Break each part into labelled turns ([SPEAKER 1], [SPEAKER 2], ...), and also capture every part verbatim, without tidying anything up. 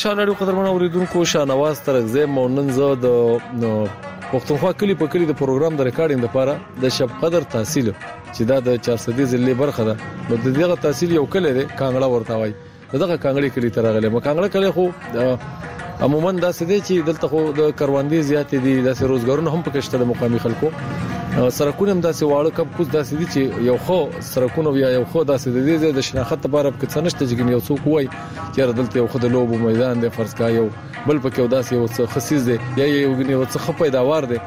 [SPEAKER 1] خوشاله لرو قدرمن اوریدونکو شاهنواز ترغزه مونن زه د پښتونخوا کلی په کلی د پروګرام د ریکارډینګ لپاره د شب قدر تحصیل چې دا د چار سدي ضلع برخه ده نو د دغه تحصیل یو کلی دی کانګړه ورته وای دغه کانګړي کلی ترغله م کانګړه کلی خو عموما دا سدي چې دلته خو د کروندې زیات دي د روزګارونو هم پکې شته د مقامي خلکو سرکونه هم داسې واړه کب کوز داسې دي چې یو خو سرکونه یا یو خو داسې دي د شناخت لپاره په څه نشته چې یو څوک وای چې دلته یو خو د لوبو میدان دی فرض کا یو بل پکې داسې یو څه خصيص دی یا یو غني یو څه پیداوار دی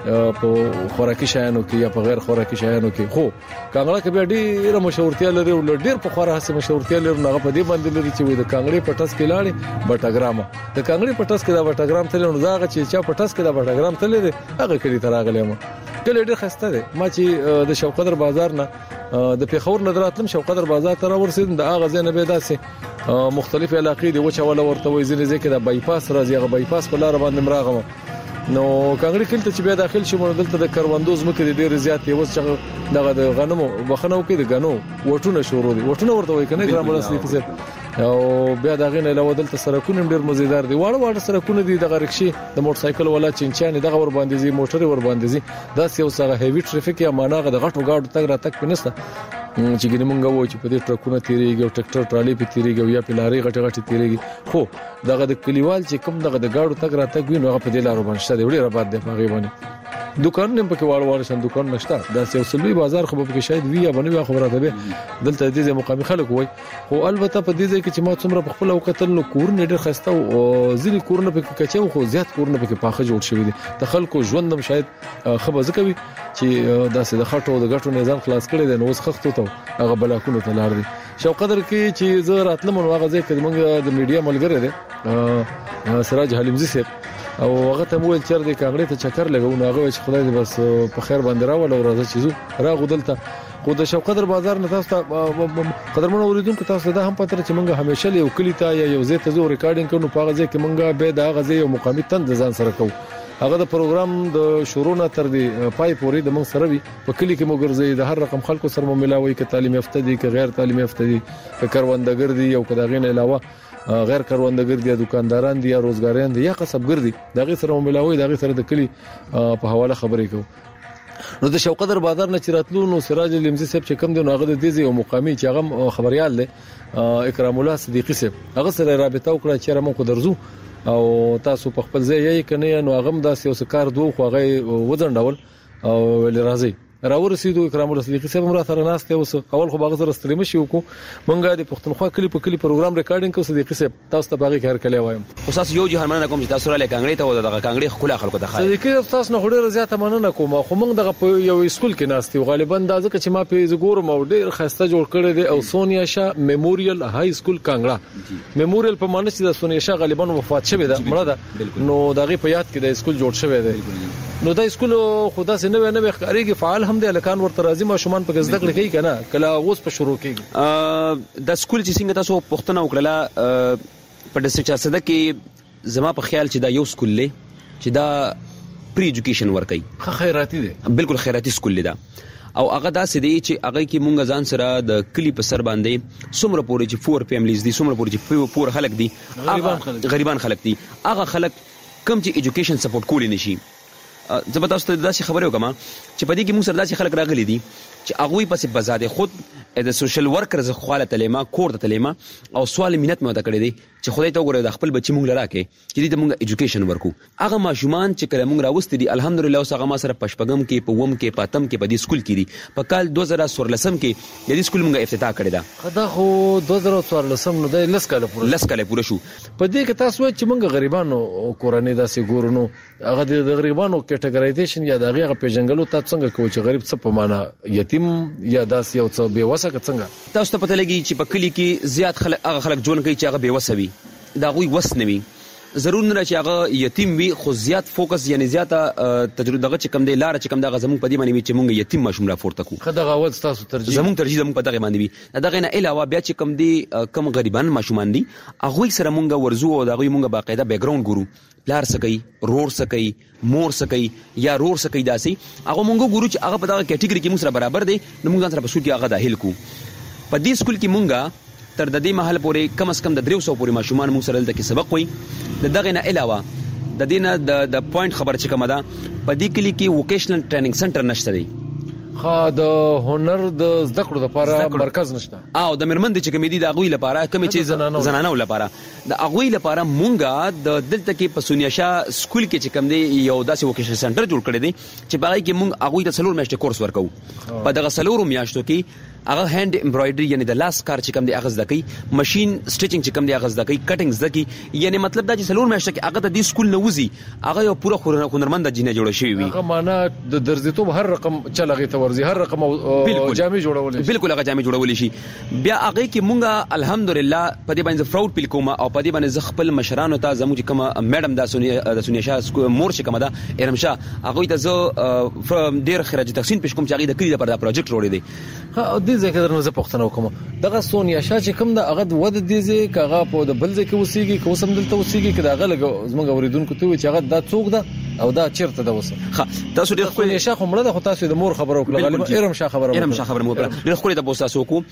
[SPEAKER 1] په خوراکي شایانو کې یا په غیر خوراکي شایانو کې خو کانګړه کې به ډیره مشهورتیا لري او ډیر په خوره هڅه مشهورتیا لري نو په دې باندې لري چې وي د کانګړي پټس کې لاړې بټاګرام د کانګړي پټس کې دا بټاګرام تل نو داغه چې چا پټس کې دا بټاګرام تل دی هغه کړي تراغلی ما کله ډیر خسته دی ما چې د شوقدر بازار نه د پیښور نظراتلم شوقدر بازار ته راورسېدم د اغه زنه به داسې مختلف علاقې دی وچه ولا ورته وې ځینې ځکه د بایپاس راځي هغه بایپاس په لار باندې مراغم نو کانګړي کله چې بیا داخل شي مونږ دلته د کروندوز مکه ډیر زیات یو څه دغه د غنمو بخنو کې د غنو وټونه شروع دي وټونه ورته وای کنه ګرام ولسلی کې او بیا دغه نه علاوه دلته سرکونه ډیر مزیدار دي واړه واړه سرکونه دي د غرقشي د موټر سایکل ولا چنچان دغه ور باندې زی موټر ور باندې زی دا یو څه هیوی ټریفیک یا ماناغه د غټو گاډو تک را تک پنسته چې ګنې مونږ وو چې په دې ټرکونه تیریږي او ټریکټر ټرالي په تیریږي یا په لاري غټه غټه تیریږي خو دغه د کلیوال چې کوم دغه د گاډو تک را تک وینو هغه په دې لارو باندې شته ډیر آباد دي هغه باندې دکان نه پکې واړ واړ شان دکان نشته دا یو سلوي بازار خو په کې شاید وی یا بنوي خبره ده دلته دې مقامي خلک وای خو البته په دې ځای کې چې ما څومره په خپل وکتل نو کور نه ډېر خسته او ځینې کورونه پکې کچو خو زیات کورونه پکې پاخه جوړ شوی دي د خلکو ژوندم شاید خبره ځکوي چې داسې د خټو د غټو نظام خلاص کړي د نوز خختو ته هغه بلاکونو ته لار دي شوقدر کې چې زه راتلم نو هغه ځای کې موږ د میډیا ملګری دی سراج حلیمزي صاحب او هغه ته مول چر دې کانګړې ته چکر لګو نو هغه چې خدای دې بس په خیر باندې راول او راځي چې زه را غدلته خو د شوقدر بازار نه تاسو قدرمن اوریدونکو تاسو دا هم پته چې مونږ همیشه یو کلی ته یا یو ځای ته زو ریکارډینګ کوو په هغه ځای کې مونږ به دا غزي یو مقامي تند ځان سره کوو هغه د پروګرام د شروع نه تر دې پای پورې د مونږ سره وي په کلی کې مو ګرځي د هر رقم خلکو سره مو ملاوي ک تعلیم یافته دي ک غیر تعلیم یافته دي ک کروندګر دي یو کداغین علاوه غیر کروندګر دي دکانداران دي یا روزګاران دي یا کسبګر دي دغه سره ملاوي دغه سره د کلی په حواله خبرې کوو نو د شوقدر بازار نه چراتلو نو سراج لمزي صاحب چې کوم دی نو هغه د دې یو مقامي چې هغه خبريال دی اکرام الله صدیقی صاحب هغه سره رابطه وکړه چې موږ کو درځو او تاسو په خپل ځای یې کنه نو هغه داسې یو کار دوه خو هغه وځنډول او لرازي راورسېدو اکرام الله صدیقی صاحب را سره ناشته اوس اول خو باغ سره ستړي مشي وکړو مونږه د پښتونخوا کلی په کلی پروګرام ریکارډینګ کو صدیقی صاحب تاسو ته باغی کار کړی وایم
[SPEAKER 2] خو تاسو یو جهان مننه کوم چې تاسو را لکانګړې ته ودغه کانګړې خپل خلکو ته خای
[SPEAKER 1] صدیقی تاسو نه ډېر زیاته مننه کوم خو مونږ دغه یو اسکول کې ناشته غالبا دا ځکه چې ما په زګور مو ډېر خسته جوړ کړی دی او سونیا شاه میموریل های سکول کانګړه میموریل په معنی چې د سونیا شاه غالبا وفات شوه ده مړه ده نو دغه په یاد کې د اسکول جوړ شوی دی نو دا اسکول خدا سي نه نه ښکاریږي فعال هم دي لکان ورته راځي ما شومان په زده کړې کوي کنه کله اوس په شروع کېږي
[SPEAKER 2] د اسکول چې څنګه تاسو پښتنه وکړه په ډسټریکټ چارسده کې زما په خیال چې دا یو سکول لې چې دا پری ایجوکیشن ورکي
[SPEAKER 1] خیراتي دي
[SPEAKER 2] بالکل خیراتي سکول دی دا او هغه داسې دی چې هغه کې مونږ ځان سره د کلی په سر باندې څومره پورې چې فور فیملیز دي څومره پورې چې پور خلک دي
[SPEAKER 1] غریبان خلک
[SPEAKER 2] غریبان خلک دي هغه خلک کم چې ایجوکیشن سپورټ کولی نشي زه به تاسو ته داسې خبرې وکم چې په دې کې موږ سره داسې خلک راغلي دي چې هغوی پسې بزاده خود د سوشل ورکرز خواله تلیما کور د تلیما او سوال مینت مې وته کړی دی چې خدای ته وګوره د خپل بچی مونږ لراکه چې دې مونږ ایجوکیشن ورکو هغه ماشومان چې کله مونږ راوستي دي الحمدلله اوس هغه ما سره پشپغم کې په ووم کې پاتم کې په دې سکول کې دي په کال دوه زره څوارلس کې د دې سکول مونږ افتتاح کړی دا
[SPEAKER 1] دا خو دوه زره څوارلس نو د لس کاله پوره
[SPEAKER 2] لس کاله پوره شو
[SPEAKER 1] په دې کې تاسو چې مونږ غریبانو کورنۍ داسې ګورونو هغه د غریبانو کټګورایزیشن یا د هغه پیژنګلو تاسو څنګه کوئ چې غریب څه په معنا یتیم یا داس یو څه بے وسه څنګه
[SPEAKER 2] تاسو ته پته لګي چې په کلی کې زیات خلک هغه خلک جوړ کوي چې هغه بے وسه وي دا غوي وس نه وي ضرور نه چې هغه یتیم وي خو زیات فوکس یعنی زیاته تجربه دغه چې کم دی لار چې کم دغه زموږ په دې باندې چې مونږ یتیم ماشوم را پورته کو
[SPEAKER 1] خدغه اول تاسو ترجیح
[SPEAKER 2] زموږ ترجیح زموږ په دغه باندې وي دغه نه علاوه بیا چې کم دی کم غریبان ماشومان دي هغه سره مونږ ورزو او دغه مونږ باقاعده بیک گراوند ګورو پلار سکی رور سکی مور سکی یا رور سکی داسي هغه مونږ ګورو چې هغه په دغه کټګوري کې موږ سره برابر دي نو مونږ سره په سکول کې هغه داخل کو په دې سکول کې مونږ تر د دې محل پورې کم از کم د درې سوه پورې ماشومان موږ سره دلته کې سبق وایي. د دغه نه علاوه د دې نه د د پوینټ خبره چې کومه ده په دې کلي کې ووکیشنل ټریننګ سنټر نشته دی.
[SPEAKER 1] خا د هنر د زده کړو لپاره مرکز نشته
[SPEAKER 2] او د مرمن د چې کمیدي د اغوی لپاره کوم چې زنانو لپاره د اغوی لپاره مونږه د دلته کې په سونیاشا سکول کې چې کوم دی یو داسې ووکیشنل سنټر جوړ کړی دی چې باغی کې مونږ اغوی ته څلور میاشتې کورس ورکو. په دغه څلورو میاشتو کې هغه هاند امبرايډري یعنی د لاس کار چې کوم دی هغه زده کوي, ماشين سټیچینګ چې کوم دی هغه زده کوي, کټینګ زده کوي. یعنی مطلب دا چې څلور میاشتې کې هغه د دې سکول نه وځي هغه یو پوره هنرمند جینه جوړ شوی وي.
[SPEAKER 1] هغه معنا د درزیتوب هر رقم چلغه تورزي هر رقم جامع جوړول شي.
[SPEAKER 2] بالکل هغه جامع جوړول شي. بیا هغه کې مونږه الحمدلله په دې باندې فراود پیل کوم او په دې باندې ز خپل مشرانو ته زموږ کوم میډم د سونیا د سونیاشا مور چې کومه ده ارمشا هغه ته زه ډیر خراج تحسین پیش کوم چې هغه د کلی لپاره دا پروجیکټ جوړی دی.
[SPEAKER 1] ها دې ځکه درنه زه پوښتنه وکم دغه سونیاشا چې کوم د هغه ود دې ځکه هغه په د بل ځکه وسیږي کو سم دلته وسیږي کدا هغه لګ زموږ اوریدونکو ته چې هغه دا څوک ده او دا چیرته ده وسه.
[SPEAKER 2] ها تاسو ډیر خو
[SPEAKER 1] سونیاشا خو مړه ده خو تاسو د مور خبرو کړل غالبا ارمشا خبرو
[SPEAKER 2] ارمشا خبرو مو کړل ډیر خو د بوساسو کو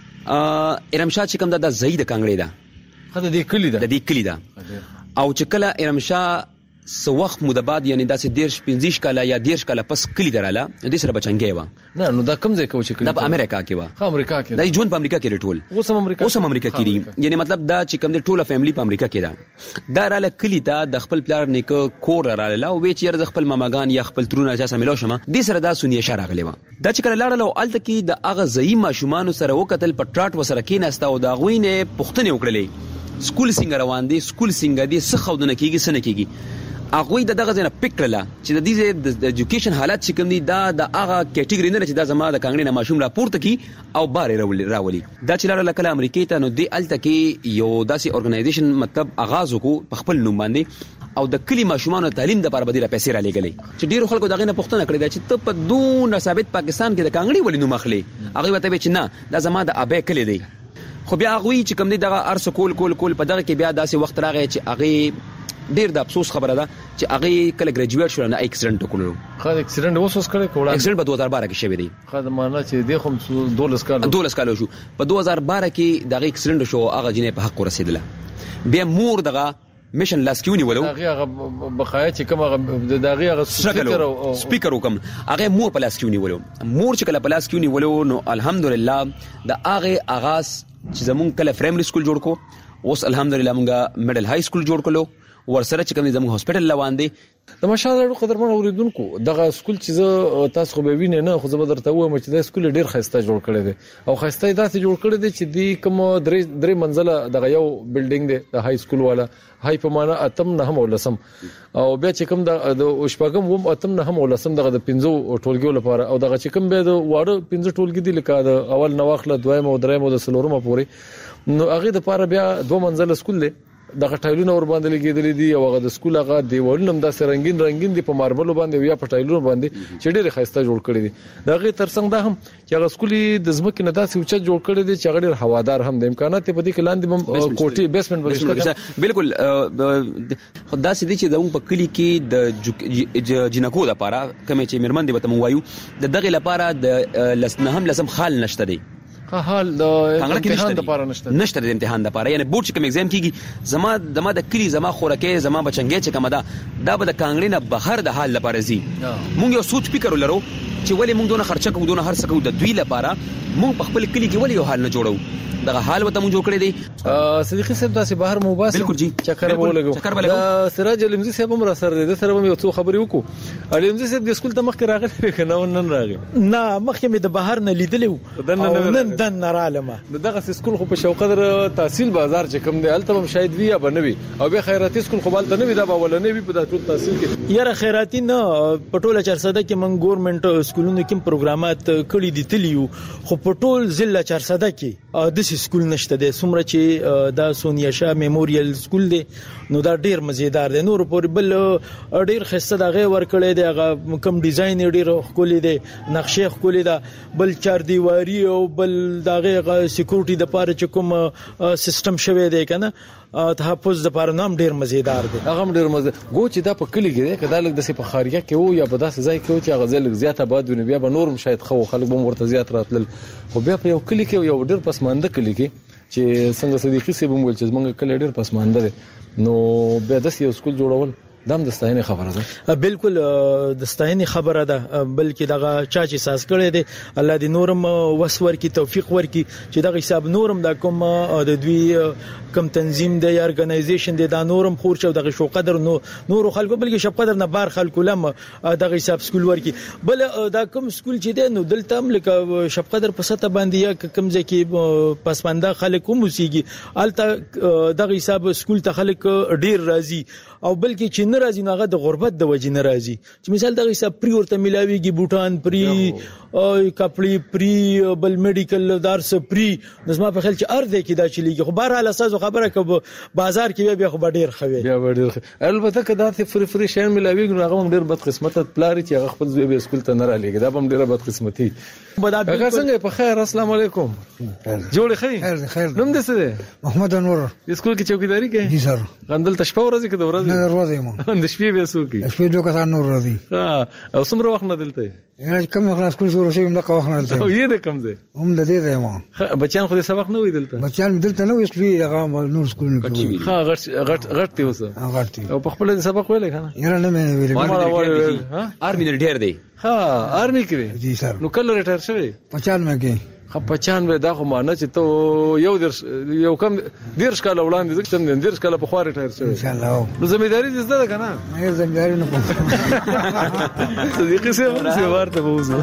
[SPEAKER 2] ارمشا چې کوم د زید کانګړې ده
[SPEAKER 1] خدای دې کلی ده
[SPEAKER 2] د دې کلی ده او چې کله ارمشا سو وخت مو د بعد یعنی داسې دیرش پنځه کاله یا دیرش کاله پس کلی دراله د سره بچنګي و
[SPEAKER 1] نه نو دا کوم ځای کې و چې کلی
[SPEAKER 2] د امریکا کې و.
[SPEAKER 1] ها امریکا کې
[SPEAKER 2] د ژوند په امریکا کې ټول
[SPEAKER 1] اوس هم امریکا
[SPEAKER 2] اوس هم امریکا کې دي. یعنی مطلب دا چې کوم د ټوله فیملی په امریکا کې ده. دا رااله کلی ته د خپل پلار نیکه کور رااله او وی چې د خپل ماماګان یا خپل ترونه چې سملو شمه د سره دا سونیاشا راغلی و. دا چې کله لاړل او الته کې د اغه زئی ماشومان سره وکتل په ټراټ وسره کې نستا او دا غوینه پښتنه وکړلې سکول څنګه روان دي سکول څنګه دي څه خودنه کیږي سن کیږي. اغوی د دغه ځنه پکړه چې د دې د ایجوکیشن حالت چې کوم دي دا د هغه کټګوري نه چې دا زما د کانګړې نه ماشوم راپورته کی او بار راولي. دا چې لاله کله امریکا ته نو دی الته کې یو داسې اورګنایزیشن مطلب آغاز وکړو په خپل نوم باندې او د کلی ماشومان تعلیم د لپاره بدیله پیسې را لګلې چې ډیرو خلکو دغه نه پښتنه کړې چې ته په دون ثابت پاکستان کې د کانګړې ولې نو مخلي هغه وته چې نه دا زما د ابې کلی دی. خو بیا هغه چې کوم دی دغه ارس کول کول کول په دغه کې بیا داسې وخت راغی چې هغه ډیر د افسوس خبره ده چې هغه کله ګریجویټ شو نه اکسیډنټ وکړو.
[SPEAKER 1] خا اکسیډنټ وسوس کړی کوړه
[SPEAKER 2] اکسیډنټ په دوه هزار بارہ کې شوی دی.
[SPEAKER 1] خا د معنا چې د خو دولس کال
[SPEAKER 2] دولس کال شو په دوه هزار بارہ کې دغه اکسیډنټ شو هغه جنې په حق ورسېدله. بیا مور دغه میشن لاسکیونی ولو
[SPEAKER 1] هغه بخایا چې کوم هغه دغه هغه
[SPEAKER 2] سپیکر او سپیکر وکم هغه مور په لاسکیونی ولو مور چې کله په لاسکیونی ولو نو الحمدلله د هغه اغاز چې زمون کله پرایمري سکول جوړ کو اوس الحمدلله مونږه میډل های سکول جوړ کړو ورسره چې کوم زموږ هسپټل لوان دي.
[SPEAKER 1] د مشاهده قدرمن اوریدونکو دغه سکول چې تاسو خو به وینئ نه خو زه به درته وایم چې دا سکول ډیر خسته جوړ کړی دی او خسته داسې جوړ کړی دی چې دی کوم درې درې منزله دغه یو بلډینګ دی د های سکول والا های په معنا اتم نه هم ولسم او بیا چې کوم د شپږم و اتم نه هم ولسم دغه د پنځو ټولګیو لپاره او دغه چې کوم به د واړه پنځه ټولګي دي لکه د اول نواخله دویم او دریم او د څلورم پورې نو هغه د لپاره بیا دوه منزله سکول دی. دغه ټایلونه ور باندې لګیدلې دي او هغه د سکول هغه دیوالونه هم داسې رنگین رنگین دي په ماربل باندې یا په ټایلونو باندې چې ډېر خسته جوړ کړی دي. دغه ترڅنګ دا هم چې هغه سکول د زمکه نه داسې اوچت جوړ کړی دي چې هغه ډېر هوادار هم د امکانات په دې کې لاندې کوټي بیسمنت ورشته. بالکل
[SPEAKER 2] خدای سي دي چې زموږ په کلی کې د جنکو لپاره کوم چې مرمن دي به تم وایو د دغه لپاره د لسنه هم لسم خال نشته دی.
[SPEAKER 1] حال د امتحان د لپاره نشته
[SPEAKER 2] نشته د امتحان د لپاره یعنی بورډ چې کوم ایگزام کیږي زما دما د کلی زما خورکه زما بچنګي چې کومه ده دا به د کانګړې نه بهر د حال لپاره زی مونږ یو سوچ فکر ولرو چې ولې مونږ دونه خرچه کوو دونه هر څه کوو د دوی لپاره مونږ په خپل کلی کې ولې یو حال نه جوړو دغه حال وته مونږ جوړ کړی دی.
[SPEAKER 1] صدیقي صاحب تاسو بهر مو باسه
[SPEAKER 2] بالکل جی
[SPEAKER 1] چکر به ولګو
[SPEAKER 2] چکر به لګو
[SPEAKER 1] سراج علمزي صاحب هم را سره د سره یو څو خبرې وکړو علمزي صاحب د سکول ته مخکې راغلی کنه نن راغی
[SPEAKER 3] نه مخکې مې د بهر نه لیدلې او نن دن رالمه
[SPEAKER 1] دغه سکول خو په شوقدر تحصیل بازار چې کوم دی الته هم شاید وی یا بنوي او به خیراتي سکول خو بلته نه وی دا ولنه وی په ټول تحصیل کې
[SPEAKER 3] یاره خیراتي نه په ټوله چارسده کې من ګورنمنت سکولونو کې پروګرامات کړی دي تلیو خو په ټول ضلع چارسده کې د سکول نشته دی څومره چې دا سونیاشا میموریل سکول دی نو دا ډیر مزیدار دی. نور پر بل ډیر خسته دغه ور کړی دی هغه کم ډیزاین ډیر خولي دی نقشه خولي دا بل چار دیواری او بل دغه سکیورټي د پاره چې کوم سیستم شوی دی کنه تحفظ د پاره نام ډیر مزیدار دی
[SPEAKER 1] هغه ډیر مزه ګو چې دا په کلی کې دی کدا لګ د سي په خارجه کې وو یا په داسې ځای کې وو چې هغه ځل زیاته باد ونی بیا به نورم شاید خو خلک به ورته زیات راتل خو بیا په یو کلی کې یو ډیر پسمانده کلی کې چې څنګه صدیقي سي بمول چې موږ کله ډېر پسمانده دي نو به د یو سکول جوړول دام د ستاینې خبره ده.
[SPEAKER 3] بالکل د ستاینې خبره ده، بلکې دغه چا چې ساز کړی دی الله دې نورم وسور کی توفیق ورکي چې دغه حساب نورم د کوم د دوی کم تنظیم دی یا ارګنایزیشن دی دا نورم خور شو دغه شو قدر نو نور خلکو بلکې شپ قدر نه بار خلکو لم دغه حساب سکول ورکي. بل دا کوم سکول چې دی نو دلته هم لکه شپ قدر په سطح باندې یا کوم ځکه پسمانده خلک موسیقي الته دغه حساب سکول ته خلک ډیر راضي او بلکې چې ناراضي نه غو د غربت د وجې ناراضي چې مثال دغه حساب پری ورته ملاويږي بوټان پری او کپړې پری بل میډیکل دارس پری نظم په خل چې ارده کې دا چلیږي خو بهر حال اساس خبره کوي بازار کې بیا خو ډیر خوي
[SPEAKER 1] بیا ډیر البته کدا ته فری فری شین ملاويږي هغه هم ډیر بد قسمت پلاری چې هغه خپل زوی به سکول ته نه را لګي دا هم ډیر بد قسمتي. هغه څنګه په خیر السلام علیکم جوړ خیر
[SPEAKER 4] خیر خیر
[SPEAKER 1] نوم دې څه دی؟
[SPEAKER 4] محمد انور.
[SPEAKER 1] سکول کې چوکیداری کوي؟
[SPEAKER 4] جی سر.
[SPEAKER 1] غندل تشپه ورځ کې د ورځ
[SPEAKER 4] نه ورځې مو
[SPEAKER 1] د شپې به سو کې
[SPEAKER 4] شپې دوه کسان نور راځي.
[SPEAKER 1] ها او څومره وخت نه دلته
[SPEAKER 4] یا کوم خلاص کول شروع شي موږ وخت نه دلته
[SPEAKER 1] او یې د کم ځای
[SPEAKER 4] هم د دې ځای مو
[SPEAKER 1] بچیان خو دې سبق نه وې دلته
[SPEAKER 4] بچیان دلته نه وې شپې هغه نور سکول نه کوي.
[SPEAKER 1] ها غټ غټ غټ دی اوس
[SPEAKER 4] غټ
[SPEAKER 1] او په خپل سبق ویل کنه
[SPEAKER 4] یاره نه مې ویل
[SPEAKER 2] ها آرمي ډیر دی.
[SPEAKER 1] ها آرمي کې
[SPEAKER 4] جی سر.
[SPEAKER 1] نو کله ریټایر شوی؟
[SPEAKER 4] پچانوي کې.
[SPEAKER 1] خو پچانوي دا خو معنی چې ته یو در یو کم ډیر ښکاله وړاندې ځکه چې ډیر ښکاله په خوا ریټایر شوی.
[SPEAKER 4] ان شاء الله.
[SPEAKER 1] نو زمینداری دې زده کنه؟
[SPEAKER 4] نه زمینداری نه کوم.
[SPEAKER 1] صدیقي سي ورته ورته وځو.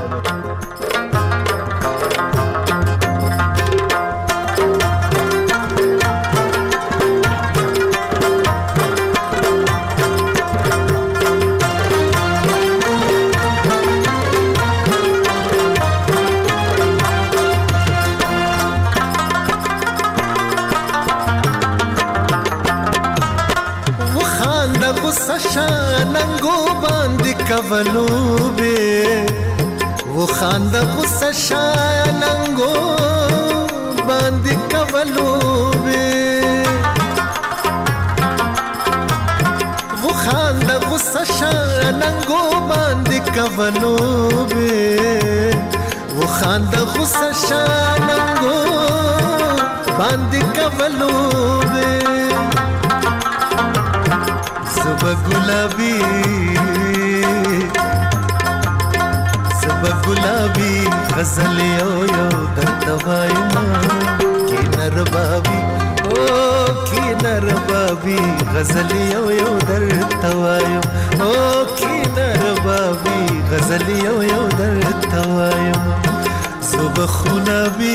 [SPEAKER 5] شاننګو باندې کولو به و خاند غصه شاننګو باندې کولو به و خاند غصه شاننګو باندې کولو به و خاند غصه شاننګو باندې کولو به سبا گلابی سبا گلابی غزل یو یو در توایما کی نر بابی او کی نر بابی غزل یو یو در توایو او کی نر بابی غزل یو یو در توایو سبا خونابی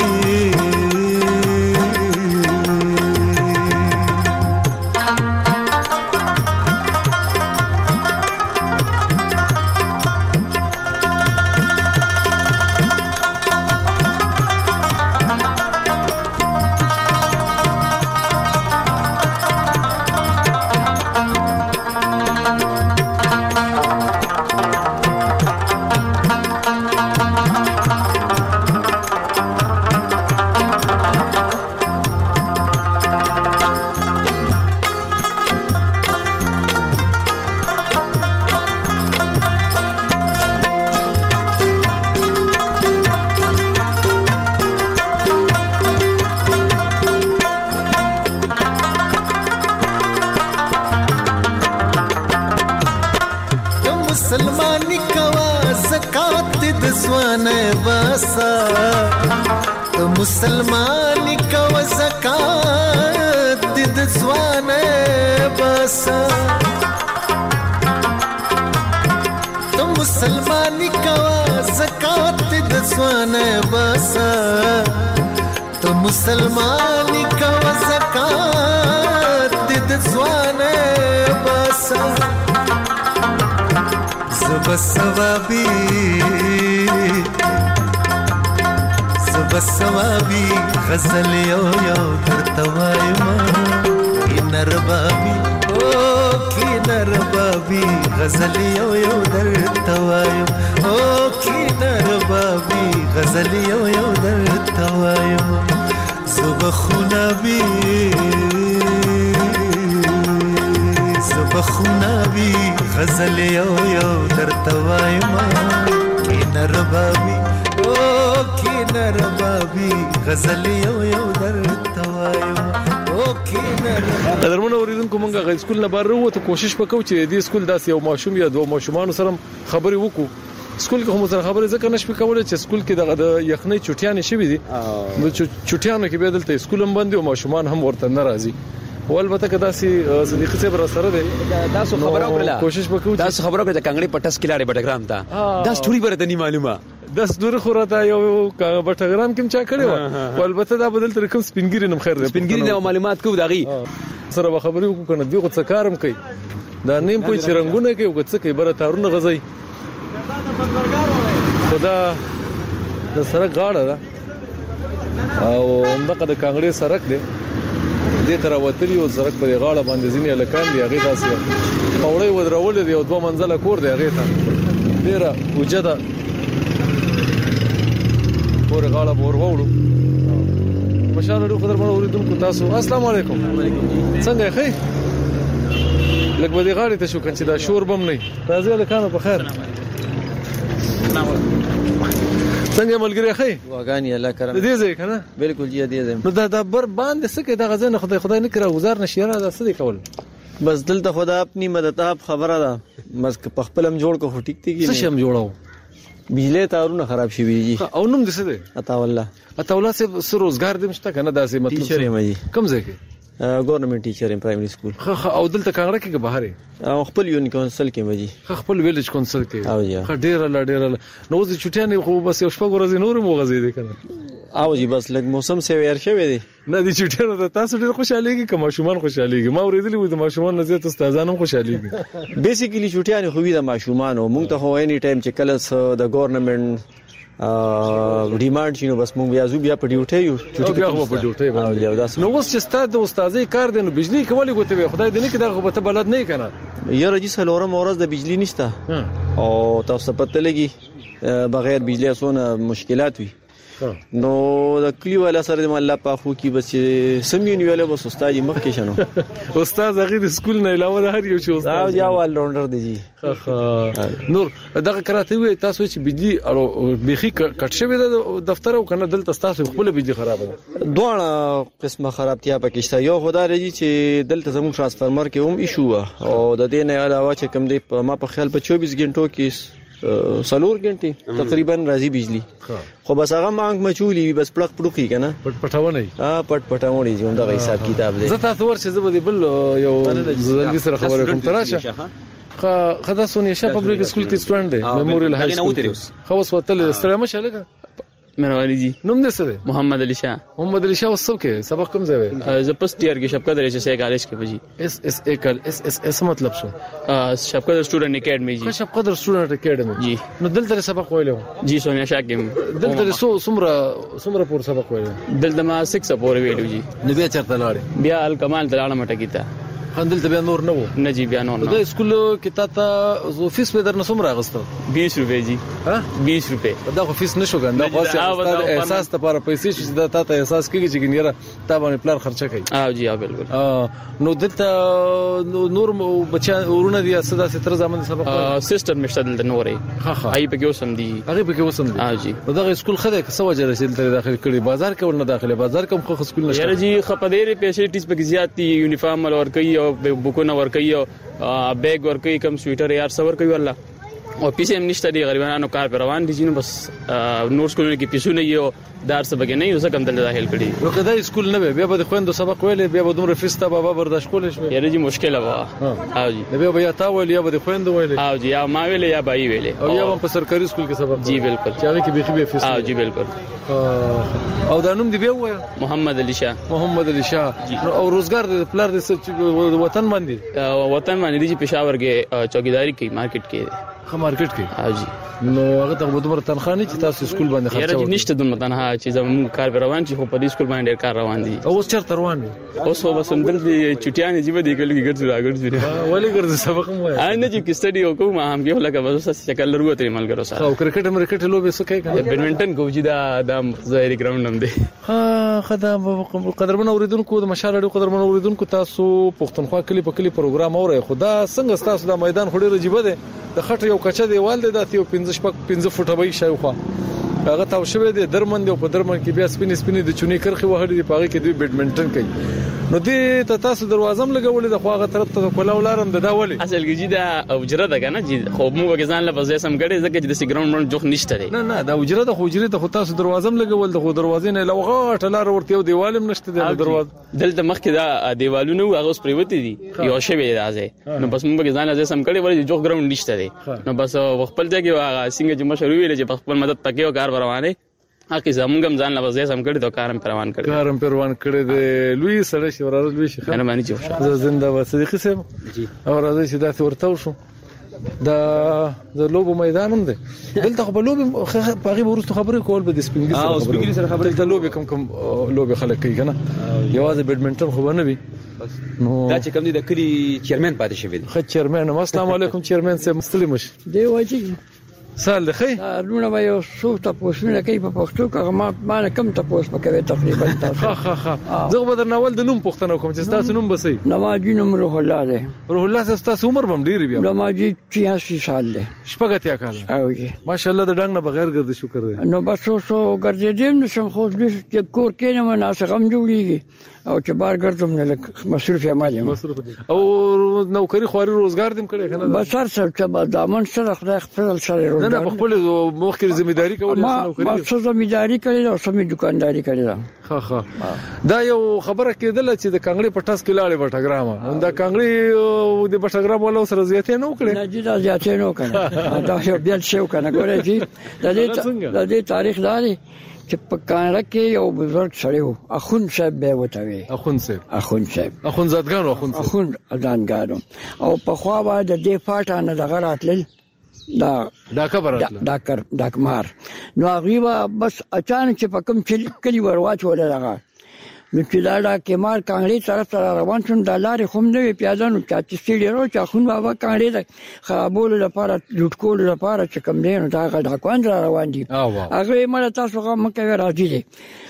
[SPEAKER 5] مسلمانی کوا زکات د زوانه باسا ته مسلمانی کوا زکات د زوانه باسا ته مسلمانی کوا زکات د زوانه باسا ته مسلمانی کوا زکات د زوانه باسا سبا سوابی سبا سوابی غزل یو یو در توایما کی نر بابی او کی نر بابی غزل یو یو در توایو او کی نر بابی غزل یو یو در توایو سبا خونابی بخونابی غزل یو یو در توایما کی نر بابی او کی کینر بابي غزل یو یو درته وایم او کینر.
[SPEAKER 1] قدرمن اوریدونکو مونږه غي سکول نه بار وروته کوشش وکړو چې دې سکول داسې یو ماشوم یا دوه ماشومان سره خبرې وکړو. سکول کې هم سره خبرې ځکه نشو کولای چې سکول کې دغه د یخنۍ چټیانې شوې دي نو چټیانو کې به دلته سکول هم باندې او ماشومان هم ورته ناراضي. والبته که داسې صدیقي صاحب را سره دی
[SPEAKER 2] تاسو خبره وکړه
[SPEAKER 1] کوشش وکړو
[SPEAKER 2] تاسو خبره وکړه کانګړي پټس کې لاړې بټګرام ته دا سټوري برته نه معلومه
[SPEAKER 1] د ستوري خوراته یو بټګرام کې چا کړی و والبته دا بدل تر کوم سپینګری نم خیر دی
[SPEAKER 2] سپینګری نو معلومات کو دغه
[SPEAKER 1] سره خبرې وکړو کنه دی غو څه کارم کوي دا نیم کوئی چرنګونه کوي او څه کوي بره تارونه غزي خدا د سړک غاړه ده او همدغه د کانګړي سړک دی دې تر وتلی او سړک په غاړه باندې ځینې لکان دی هغه تاسو پاوړی ودرول دی او دوه منزله کور دی هغه ته ډیره وجده پورې غاړه پور وړو. مشال ورو قدر مړ اوریدونکو تاسو السلام علیکم. څنګه ښه لکه به دې غاړه ته شو کنه دا شور بم نه راځي لکانو په خیر څنګه ملګری ښه
[SPEAKER 6] واغانی الله کرم
[SPEAKER 1] دې ځای کنه
[SPEAKER 6] بالکل جی دې ځای
[SPEAKER 1] نو دا د بر باندې سکه د غزنه خدای خدای نه کړه گزار نشیره دا څه دی کول
[SPEAKER 6] بس دلته خدا اپنی مدد اپ خبره ده مس په خپلم جوړ کو ټیک تی کی
[SPEAKER 1] څه شم جوړاو
[SPEAKER 6] بجلی تارونه خراب شوی جی
[SPEAKER 1] او نوم دې څه دی
[SPEAKER 6] اتا والله
[SPEAKER 1] اتا والله څه روزګار دې مشته کنه دا څه مطلب
[SPEAKER 6] ټیچر یم جی
[SPEAKER 1] کوم ځای کې
[SPEAKER 6] گورنمنت ټیچر یم پرایمری سکول
[SPEAKER 1] خه او دلته کانګړه کې بهر
[SPEAKER 6] او خپل یون کونسل کې مجي
[SPEAKER 1] خپل ویلیج کونسل کې
[SPEAKER 6] او جی
[SPEAKER 1] خه ډیر لا ډیر نو زه چټیانې خو بس یو شپه ورځې نور مو غزې دي کنه
[SPEAKER 6] او جی بس لګ موسم سی ویر شوی دی
[SPEAKER 1] نه دي چټیانو ته تاسو ډیر خوشاليږي کوم ماشومان خوشاليږي ما ورېدلی و د ماشومان نه زیات استادانو خوشاليږي
[SPEAKER 6] بیسیکلی چټیانې خو وی د ماشومان او موږ ته هو اني ټایم چې کله د گورنمنت ا ډیمانډ شنو بس مونږ بیا زو بیا په ډیوټي یو
[SPEAKER 1] چټي بیا په ډیوټي باندې نو اوس چې ستاسو د استادۍ کار دی نو بجلی کولی غوته خدای دې نه کې دا غوته بلد نه کنه
[SPEAKER 6] یاره جی سلورم ورځ د بجلی نشته او تاسو پته لګي بغیر بجلی اسونه مشکلات وي نو د کلی والا سره د الله په خو کې بس سمون ویله بس استاد مخ کې شنو
[SPEAKER 1] استاد هغه د سکول نه علاوه د هر یو شو
[SPEAKER 6] استاد یا ول راونډر دی جی
[SPEAKER 1] نور دغه کراته وي تاسو چې بجلی او بيخي کټ شوی د دفتر او کنه دلته تاسو خپل بجلی خراب ده
[SPEAKER 6] دوه قسمه خرابتیا پکې یو خدای رجی چې دلته زموږ ترانسفارمر کې هم ایشو او د دې نه علاوه چې کوم دی ما په خیال په چوبیس غنټو کې سلور غنټه تقریبا راځي بجلی خو بس هغه مانګ مچولي بس پړق پړوکی کنه
[SPEAKER 1] پټ پټاونی
[SPEAKER 6] ها پټ پټاونی چې دا حساب کتاب دی
[SPEAKER 1] زه تاسو ورشه زبدي بل یو زلګي سره خبره کوم تراشه خا خدا سونی شپ پبلک سکول کې سټوډنټ دی میموریال های سکول خو وس وتل ستړی مشه لګه
[SPEAKER 7] مهرباني جی
[SPEAKER 1] نوم دې څه دی
[SPEAKER 7] محمد علي شاه
[SPEAKER 1] محمد علي شاه وسو کې سبق کوم ځای وي
[SPEAKER 7] ز پس ټیر کې شپکا درې چې کالج کې بجی
[SPEAKER 1] اس اس ا کال اس اس اس مطلب شو
[SPEAKER 7] شپکا سټوډنټ اکیډمي جی
[SPEAKER 1] شپکا سټوډنټ اکیډمي
[SPEAKER 7] جی
[SPEAKER 1] نو دلته سبق ویلو
[SPEAKER 7] جی سونیا شاه کې
[SPEAKER 1] دلته سو سمره سمره پور سبق ویلو
[SPEAKER 7] دلته ما سکس پور ویلو جی
[SPEAKER 1] نو بیا چرته لاړې
[SPEAKER 7] بیا الکمال ته لاړم ټکی ته
[SPEAKER 1] خندل ته بیا نور نه وو
[SPEAKER 7] نه جی بیا نور نه
[SPEAKER 1] د سکول کې تا ته فیس په درنه سمره غستو
[SPEAKER 7] بیس روپے جی
[SPEAKER 1] ها
[SPEAKER 7] بیس روپے
[SPEAKER 1] دا خو فیس نشو ګنده خاصه احساس ته لپاره پیسې چې دا تا ته احساس کیږي چې ګنیره تا باندې پلان خرچه کوي
[SPEAKER 7] اه جی اه بالکل
[SPEAKER 1] نو دلته نور بچا ورونه دي اسدا ستر زمانه سبق
[SPEAKER 7] سیستم مشته دلته نورې
[SPEAKER 1] ها ها
[SPEAKER 7] ای په کې وسم دي
[SPEAKER 1] هغه په کې وسم دي
[SPEAKER 7] اه جی
[SPEAKER 1] نو دا سکول خدای که سو وجه رسیدل ته داخل کړي بازار کې ورنه داخله بازار کوم خو سکول نشته
[SPEAKER 7] یاره جی خپدې پیسې ټیس په کې زیات دي یونیفارم ور کوي او بوکونه ور کوي او بیگ ور کوي کم سویټر یار سور کوي والله او پیسې هم نشته دي غریبانو کار پر روان دي نو بس نور سکولونو کې پیسې نه یو دار سبق نه یو څه کم دل داخل کړي
[SPEAKER 1] نو کدا سکول نه بیا به خويندو سبق ویلې بیا به دومره فیستا بابا برداشت کولې شو
[SPEAKER 7] یاره جی مشکل وا او جی
[SPEAKER 1] بیا بیا تا ویل یا به خويندو ویلې
[SPEAKER 7] او جی یا ما ویلې یا بای ویلې
[SPEAKER 1] او یا په سرکاري سکول کې سبق
[SPEAKER 7] جی بالکل
[SPEAKER 1] چې هغه کې به به فیس
[SPEAKER 7] او جی بالکل
[SPEAKER 1] او دا نوم دی بیا وای
[SPEAKER 7] محمد علي شاه
[SPEAKER 1] محمد علي شاه او روزګار د پلار د وطن باندې
[SPEAKER 7] وطن باندې دی پېښور کې چوکیداری کوي مارکیټ کې
[SPEAKER 1] خو مارکیټ کې
[SPEAKER 7] او جی
[SPEAKER 1] نو هغه ته به دومره تنخواه نه چې تاسو سکول باندې خرچه
[SPEAKER 7] وکړئ یاره نشته دومره تنخواه چې زموږ کار به روان شي خو په دې سکول باندې کار روان دي
[SPEAKER 1] او اوس چیرته روان دي
[SPEAKER 7] اوس هو بس اندر دي چټیانې جيبه دي کله کې ګرځي راګرځي
[SPEAKER 1] ولې ګرځي سبق مو
[SPEAKER 7] آ نه چې کستډي وکم هم کې لکه بس شکل لرو ته مل ګرو سره
[SPEAKER 1] او کرکټ مرکټ لوبه څه کوي
[SPEAKER 7] بیډمنټن کوجی دا د ظاهري ګراوند هم دی
[SPEAKER 1] ها خدام قدرمن اوریدونکو د مشال قدرمن اوریدونکو تاسو پښتونخوا کلی په کلی پروګرام اوري خدا څنګه تاسو د میدان خوري رجيبه ده د خټ یو کچه دیوال دی د یو پنځه شپږ پنځه فوټه وای شاو خو هغه تاو شوی دی درمن دی په درمن کې بیا سپین سپین د چونی کرخي وهړي دی پاغه کې دی بیډمنټن کوي نو دې ته تاسو دروازم لګولې د خواغه طرف ته کولا ولارم د دا ولې
[SPEAKER 7] اصل کې جی دا اوجره ده کنه جی خو مو وګزان له بځای سم غړي زکه چې د سیګراوند باندې جوخ نشته دی
[SPEAKER 1] نه نه دا اوجره د خوجره ته خو تاسو دروازم لګول د خو دروازې نه لوغه ټلار ورته یو دیوالم نشته دی دروازه
[SPEAKER 7] دلته مخکې دا دیوالونه هغه اوس پریوتی دي یو شی وی راځي نو بس مو وګزان له سم غړي ولې جوخ ګراوند نشته دی نو بس خپل ځای کې هغه څنګه چې مشر ویل چې خپل مدد پکې او کار روانه اکی زمونږ هم ځان لوځي سم کړی دا کارم پروان کړی
[SPEAKER 1] کارم پروان کړی دی لوی سره شي وراره لوی شي
[SPEAKER 7] کنه باندې چې
[SPEAKER 1] زه زنده و صدیقي صاحب
[SPEAKER 7] جی
[SPEAKER 1] او راځي چې دا ورته شو دا د لوبو میدان هم دی دلته خو په لوبو پاغي ورستو خبرې کول به د سپینګي
[SPEAKER 2] سره خبرې سپینګي سره خبرې
[SPEAKER 1] د لوبو کم کم لوبو خلک کوي کنه یوازې بیډمنټن خو نه وي
[SPEAKER 2] نو دا چې کوم دي د کلی چیرمن پاتې شوی دی
[SPEAKER 1] خو چیرمن السلام علیکم چیرمن صاحب مستلم شي
[SPEAKER 8] دی وایي
[SPEAKER 1] سال دی خی
[SPEAKER 8] لونه به یو څو تاسو نه کوي په پښتو کې ما ما کم تاسو پکوي تقریبا تاسو
[SPEAKER 1] ها ها ها زه به درناول د نوم پښتنه کوم چې تاسو نوم بسې
[SPEAKER 8] نواجی نوم روح الله دی
[SPEAKER 1] روح الله تاسو عمر بم ډیر بیا
[SPEAKER 8] نواجی چھیاسی سال دی
[SPEAKER 1] شپږتیا کال
[SPEAKER 8] او جی
[SPEAKER 1] ماشاءالله د ډنګ نه بغیر ګرځي شکر دی
[SPEAKER 8] نو بس اوسو ګرځېدم نشم خو دې کور کې نه مناسب هم جوړیږي او چې بار ګرځم نه لک مصرف عمل
[SPEAKER 1] مصرف او نوکری خواري روزګار دم کړي کنه
[SPEAKER 8] بس هر څه چې با دامن سره خدای خپل سره
[SPEAKER 1] نه نه خپل مخکې ځمېداري کولې
[SPEAKER 8] نوکری ما څه ځمېداري کړې او سمې دکانداري کړې
[SPEAKER 1] ها ها دا یو خبره کېدله چې د کانګړي پټاس کې لاړې بټګرام دا کانګړي د بټګرام ولو سره زیاتې نه وکړي
[SPEAKER 8] نه جدا زیاتې نه وکړه دا یو بل څه وکړه ګورې جی د دې د دې تاریخ داري چې په کانړه کې یو بزرګ سړی و اخون صاحب به وته وي
[SPEAKER 1] اخون صاحب
[SPEAKER 8] اخون صاحب
[SPEAKER 1] اخون زادګانو اخون
[SPEAKER 8] اخون ځانګانو او په خوا باندې د دې پټه نه دغه راتلل دا
[SPEAKER 1] دا کبر راتل
[SPEAKER 8] دا کر داکمار نو هغه بس اچانک چې په کوم کلی ورواچ ولا لغه نو چې دا دا کمال کانګړي طرف ته روان شون د لارې خوم نه پیادانو چې سټیډیو چې خون بابا کانګړي د خرابولو لپاره لټکولو لپاره چې کوم دین دا غدا کوان روان دي هغه مله تاسو هم کوي راځي دي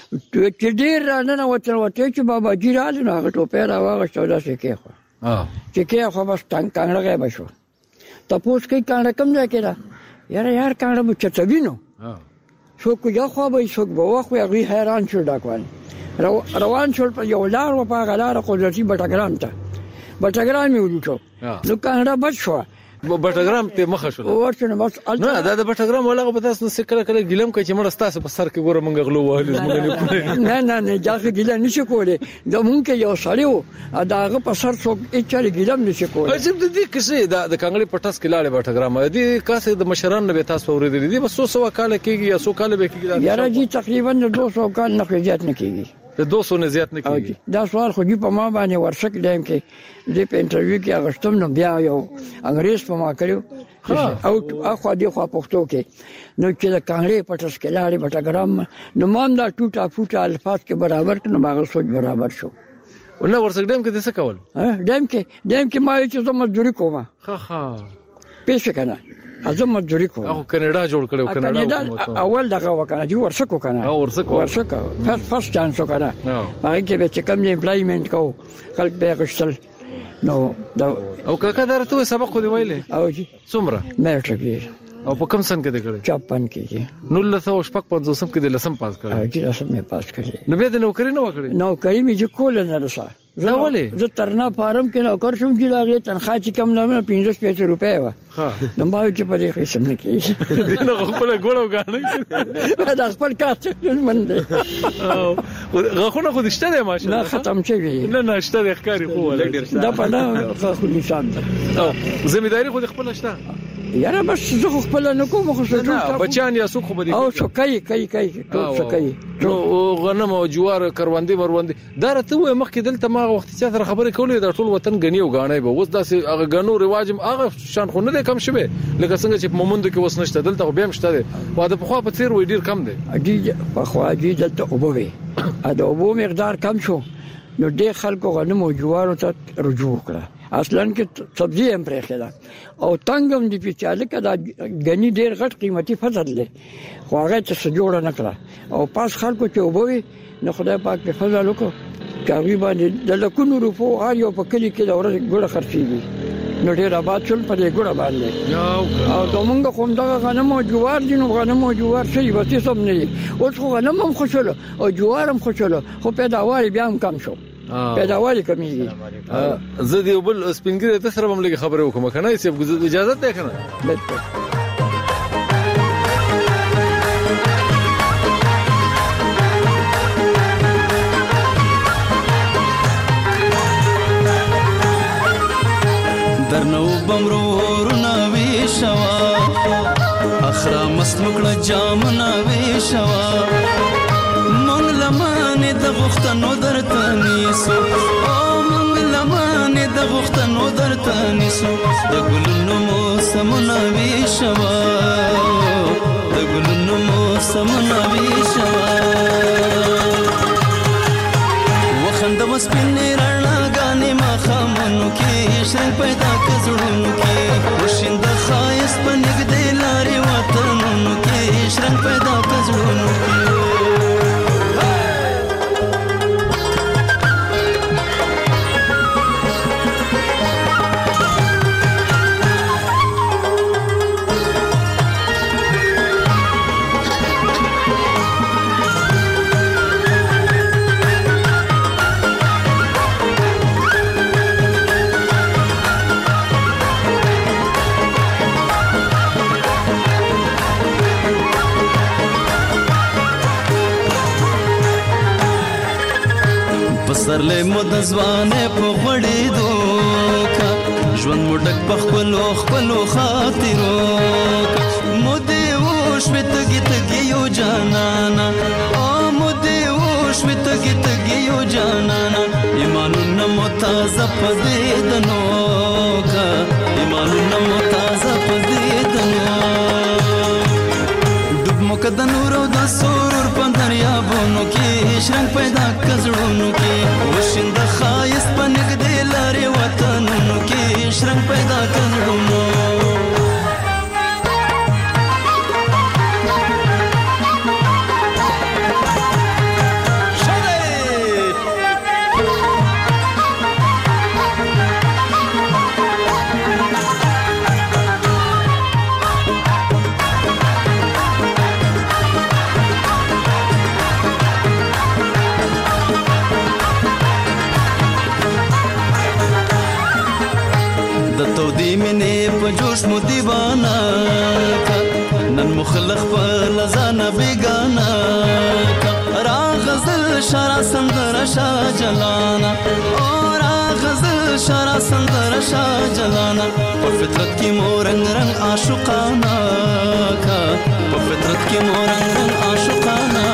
[SPEAKER 8] چې ډیر نه وته وته چې بابا جیرال نه هغه ټوپه راوغشتو دا څه کې خو ها چې کې خو بس ټنګ کانګړي بشو تاسو کې کانګړي کم ځای کې دا یاره یار کانګړي مو چتوینو ها شو کو یا خو به شو به خو هغه حیران شو دا کوان روان شول په یو لار و په غلار قدرتي بټګرام ته بټګرام یې ولټو نو کانډا بچ شو
[SPEAKER 1] بټګرام ته مخه شو
[SPEAKER 8] ورته بس
[SPEAKER 1] نه دا د بټګرام ولغه په تاسو نس کله کله ګلم کوي چې مړ تاسو په سر کې ګوره مونږ غلو وهل
[SPEAKER 8] نه نه نه ځکه ګلم نشي کوله د مونږ یو سړی و داغه په سر څوک اچاري ګلم نشي کوله
[SPEAKER 1] چې د دې کیسه د کانګړي پټاس کې لاړې بټګرام دې کاسه د مشران نه به تاسو ورېدلې دي بس څو کال کېږي یا څو کال به کېږي
[SPEAKER 8] یاره جی تقریبا دوه سوه کال نه زیات نه کېږي
[SPEAKER 1] د دوه سوه نه زیات نه کېږي
[SPEAKER 8] دا سوال خو دې په ما باندې ورشک دیم کې دې په انټرویو کې اغشتم نو بیا یو انګريز په ما کړو او اخو دې خو پښتو کې نو چې د کانګړي پټس کې لاړې بټګرام نو مان دا ټوټه فوټه الفاظ کې برابر کړو باغ سوچ برابر شو
[SPEAKER 1] ولله ورسک دیم کې څه کول
[SPEAKER 8] ها دیم کې دیم کې ما چې زما مزدوري کوم
[SPEAKER 1] ها ها
[SPEAKER 8] پېښ کنه ازم مزدوري کوم
[SPEAKER 1] او کینیډا جوړ کړو
[SPEAKER 8] کینیډا اول دغه وکنه چې ورسکو کنه
[SPEAKER 1] او ورسکو
[SPEAKER 8] ورسکو فرست فرست چانس وکنه هغه کې به چې کوم امپلایمنت کو خلک به غشتل نو دا
[SPEAKER 1] او کاکا درته سبق خو دی ویلې
[SPEAKER 8] او جی
[SPEAKER 1] څومره
[SPEAKER 8] مېټرک کې
[SPEAKER 1] او په کوم سن کې دی کړی
[SPEAKER 8] چاپن کې
[SPEAKER 1] نو لته او شپږ پنځوسم کې د لسم پاس کړی
[SPEAKER 8] او جی لسم مې پاس کړی
[SPEAKER 1] نو به د نوکری نه وکړي
[SPEAKER 8] نوکری مې چې کول نه رسا
[SPEAKER 1] زه ولې
[SPEAKER 8] زه ترنا فارم کې نوکر شوم چې لاغه تنخواه چې کم نه پنځه شپږ روپیا و
[SPEAKER 1] ها
[SPEAKER 8] نو ما چې په دې قسم نه کې
[SPEAKER 1] دینه خپل ګورو غاڼه
[SPEAKER 8] دا خپل کار څه من دی
[SPEAKER 1] غاخونه خو دشته دی ماشاءالله
[SPEAKER 8] نه ختم شوی
[SPEAKER 1] نه نه شته د ښکاری خو
[SPEAKER 8] دا په نه خو نشان
[SPEAKER 1] او ذمہداري خو خپل شته
[SPEAKER 8] یاره بس زه خپل نه کوم خو
[SPEAKER 1] څه بچان یا سوق خو به
[SPEAKER 8] او څه کوي کوي کوي ټول څه کوي
[SPEAKER 1] نو غنم او جوار کروندې مروندې دا راته وې مخکې دلته ما وخت چې تر خبرې کولې دا ټول وطن غنی او غاڼې به اوس داسې هغه غنو رواج هغه شان خو نه کم شوه لکه څنګه چې په مومند کې وس نشته دلته خو به هم شته واده په خوا په تیر وې ډیر کم دی
[SPEAKER 8] اجي په خوا دي دلته وبوي ا د وبو مقدار کم شو نو د خلکو غنم او جوار ته رجوع کړه اصلا کې سبزی هم پرې خلا او تنگم دی پیچاله کدا غنی ډیر غټ قیمتي فصل دی خو هغه څه جوړ نه کړه او پاس خلکو ته وبوي نو خدای پاک په فضل وکړو تقریبا د لکونو روپو هر یو په کلی کې د ورځې ګوړه خرڅېږي نو ډیر آباد شول په دې ګوره باندې او زمونږ کوم دغه غنم او جوار دي نو غنم او جوار شي به څه سم نه دي اوس خو غنم هم خوشاله او جوار هم خوشاله خو پیداوار بیا هم کم شو پیداوار کمیږي.
[SPEAKER 1] زه دی بل سپینګری ته سره هم لګي خبره وکم کنه چې اجازه ته کنه
[SPEAKER 8] بالکل.
[SPEAKER 5] درنو بمرورنا ویشوا اخرا مسلوکړه جامنا ویشوا مونږ لمانه د غختنو درته نیسو او مونږ لمانه د غختنو درته نیسو د ګلونو موسمنا ویشوا د ګلونو موسمنا ویشوا وخند مسپنې رڼا غانې ما خامنو کې شرنګ پیدا کزړونو کې وشند خایس په نګدې لارې وطنونو کې شرنګ پیدا کزړونو کې سرلې مود ځوانه په غړې دوکا ژوند مډک په خپل خپل خاطرو مودې وښ وتګي تګي یو جانانا او مودې وښ وتګي تګي یو جانانا ایمانونه متازه پدې دنو کا ایمانونه متازه پدې دنو ډوب مکد نور او د سرور په دریابونو کې شرنګ پیدا کزړونو کې وشند خایس په نګدې لارې وطنونو کې شرنګ پیدا کزړونو جوش مو دیوانا کا نن مخلق په لزانا بیگانا کا را غزل شرا سندر شا جلانا او را غزل شرا سندر شا جلانا په فطرت کې مو رنگ رنگ عاشقانا کا په فطرت کې مو رنگ رنگ عاشقانا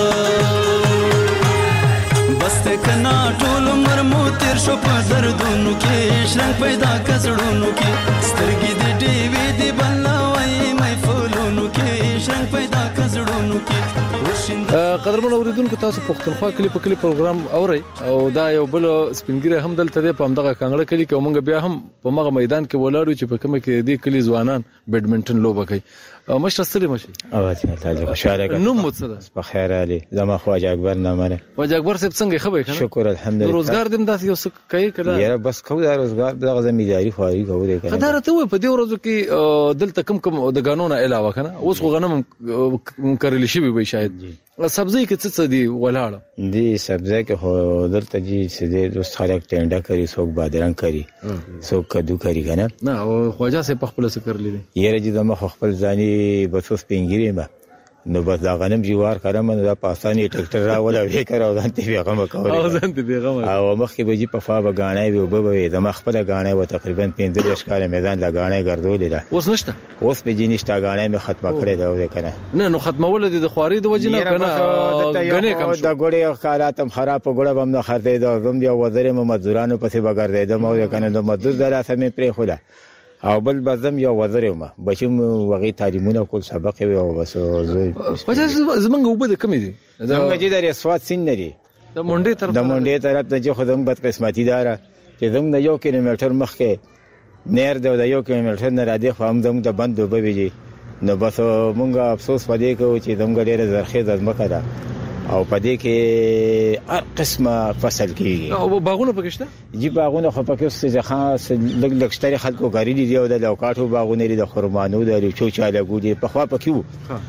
[SPEAKER 5] بس ته کنا ټول عمر مو تیر شو په دردونو کې شرنګ پیدا کزړونو کې سترګې دې ډېوې دې بلوي مې فولونو کې شرنګ پیدا کزړونو کې.
[SPEAKER 1] قدرمن اوریدونکو تاسو پښتونخوا کلی په کلی پروګرام اورئ او دا یو بل سپینګری هم دلته دی په همدغه کانګړه کلی کې مونږ بیا هم په مغه میدان کې ولاړو چې په کومه کې دی کلی ځوانان بیډمنټن لوبه کوي. مشر ستړي مشي
[SPEAKER 9] اواز نه تاسو خوشاله
[SPEAKER 1] نو متصد
[SPEAKER 9] په خیر علي زما خواجه اکبر نامه
[SPEAKER 1] خواجه اکبر صاحب څنګه خبر کنه
[SPEAKER 9] شکر الحمدلله
[SPEAKER 1] روزګار دم داسې یو څه کوي کړه
[SPEAKER 9] یاره بس خو دا روزګار دغه زمینداری خواري کوي کنه
[SPEAKER 1] خدای ته په دې ورځو کې دلته کم کم د قانون علاوه کنه اوس خو غنم کړل شي به شاید سبزی کې څه دي ولاړه
[SPEAKER 9] دي سبزی کې هو دلته جی سده دوست خلک ټنډا کوي څوک بادرنګ کوي څوک کدو کوي کنه
[SPEAKER 1] نه او خواجه سه په خپل څه کړل دي
[SPEAKER 9] یاره جی دمه خپل ځاني بسوس پینګری ما نو بس دا غنم جوار کړم نو دا پاسانی ټریکټر را ولا وې کړو ځان ته پیغام کوي
[SPEAKER 1] او ځان ته پیغام
[SPEAKER 9] او مخکې به جی په فا بغانای وي وبوي د مخ په غانای و تقریبا پنځه ښکاله میدان لا غانای ګرځولې ده
[SPEAKER 1] اوس نشته
[SPEAKER 9] اوس به جی نشته غانای مې ختمه کړې ده و کنه
[SPEAKER 1] نه نو ختمول دي د خواري د وجنه کنه غنه کم
[SPEAKER 9] دا ګوړې حالاتم خراب ګوړه بم نه خرته ده زم دی وزیر مزدورانو پسې بغردې ده مو کنه د مزدور دراسه مې پرې خوله او بل بزم یو وزیر ما بچم وغي تعلیمونه کول سبق وي او بس زه
[SPEAKER 1] پس زمونږ وبد کم دي
[SPEAKER 9] زمونږ چې د اسوات سین لري
[SPEAKER 1] د مونډې طرف
[SPEAKER 9] د مونډې طرف ته چې خدام بد قسمتي دار چې زمونږ یو کیلومتر مخکې نیر د یو کیلومتر نه را دي خو هم زمونږ د بند وبوي نو بس مونږه افسوس پدې کوو چې زمونږ ډېر زرخه د مکه ده او په دې کې هر قسمه فصل کیږي.
[SPEAKER 1] او باغونه پکې شته؟
[SPEAKER 9] جی باغونه خو پکې څه خاص لګ لګ شتري خلکو غړي دي او د لوکاټو باغونه لري د خرمانو د لچو چاله ګودي په خوا پکې وو.